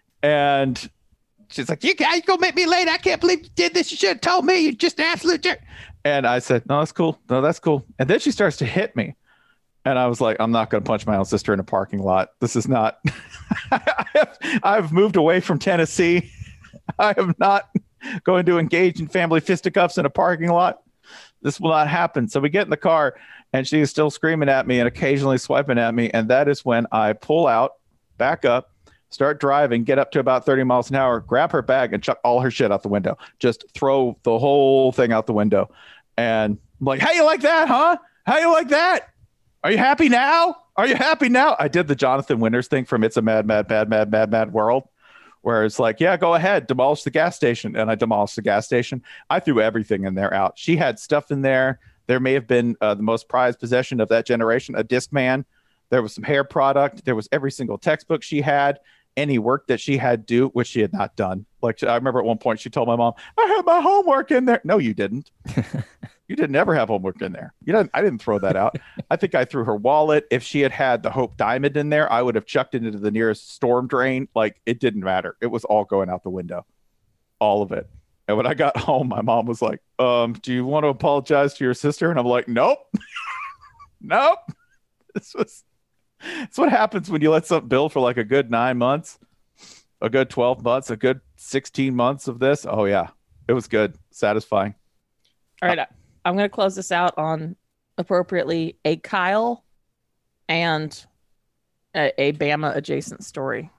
And she's like, you guys gonna make me late. I can't believe you did this. You should have told me. You're just an absolute jerk. And I said, no, that's cool. No, that's cool. And then she starts to hit me. And I was like, I'm not going to punch my own sister in a parking lot. This is not, I have, I've moved away from Tennessee. I am not going to engage in family fisticuffs in a parking lot. This will not happen. So we get in the car, and she is still screaming at me and occasionally swiping at me. And that is when I pull out, back up, start driving, get up to about thirty miles an hour, grab her bag, and chuck all her shit out the window. Just throw the whole thing out the window. And I'm like, how you like that, huh? How you like that? Are you happy now? Are you happy now? I did the Jonathan Winters thing from It's a Mad, Mad, Mad, Mad, Mad, Mad World, where it's like, yeah, go ahead, demolish the gas station. And I demolished the gas station. I threw everything in there out. She had stuff in there. There may have been uh, the most prized possession of that generation, a Discman. There was some hair product. There was every single textbook she had, any work that she had due, which she had not done. Like, I remember at one point she told my mom, I had my homework in there. No, you didn't. You didn't ever have homework in there. You didn't. I didn't throw that out. I think I threw her wallet. If she had had the Hope Diamond in there, I would have chucked it into the nearest storm drain. Like, it didn't matter. It was all going out the window. All of it. And when I got home, my mom was like, um, do you want to apologize to your sister? And I'm like, nope. Nope. This was, it's what happens when you let something build for like a good nine months, a good twelve months, a good sixteen months of this. Oh, yeah. It was good. Satisfying. All right. I'm going to close this out on appropriately a Kyle and a, a Bama adjacent story.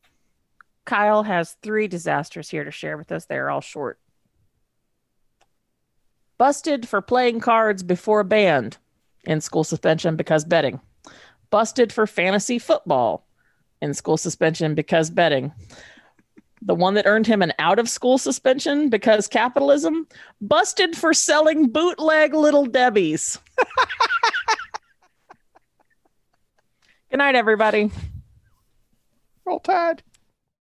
Kyle has three disasters here to share with us. They're all short. Busted for playing cards before a band, in school suspension because betting. Busted for fantasy football, in school suspension because betting. The one that earned him an out-of-school suspension because capitalism. Busted for selling bootleg Little Debbies. Good night, everybody. Roll Tide.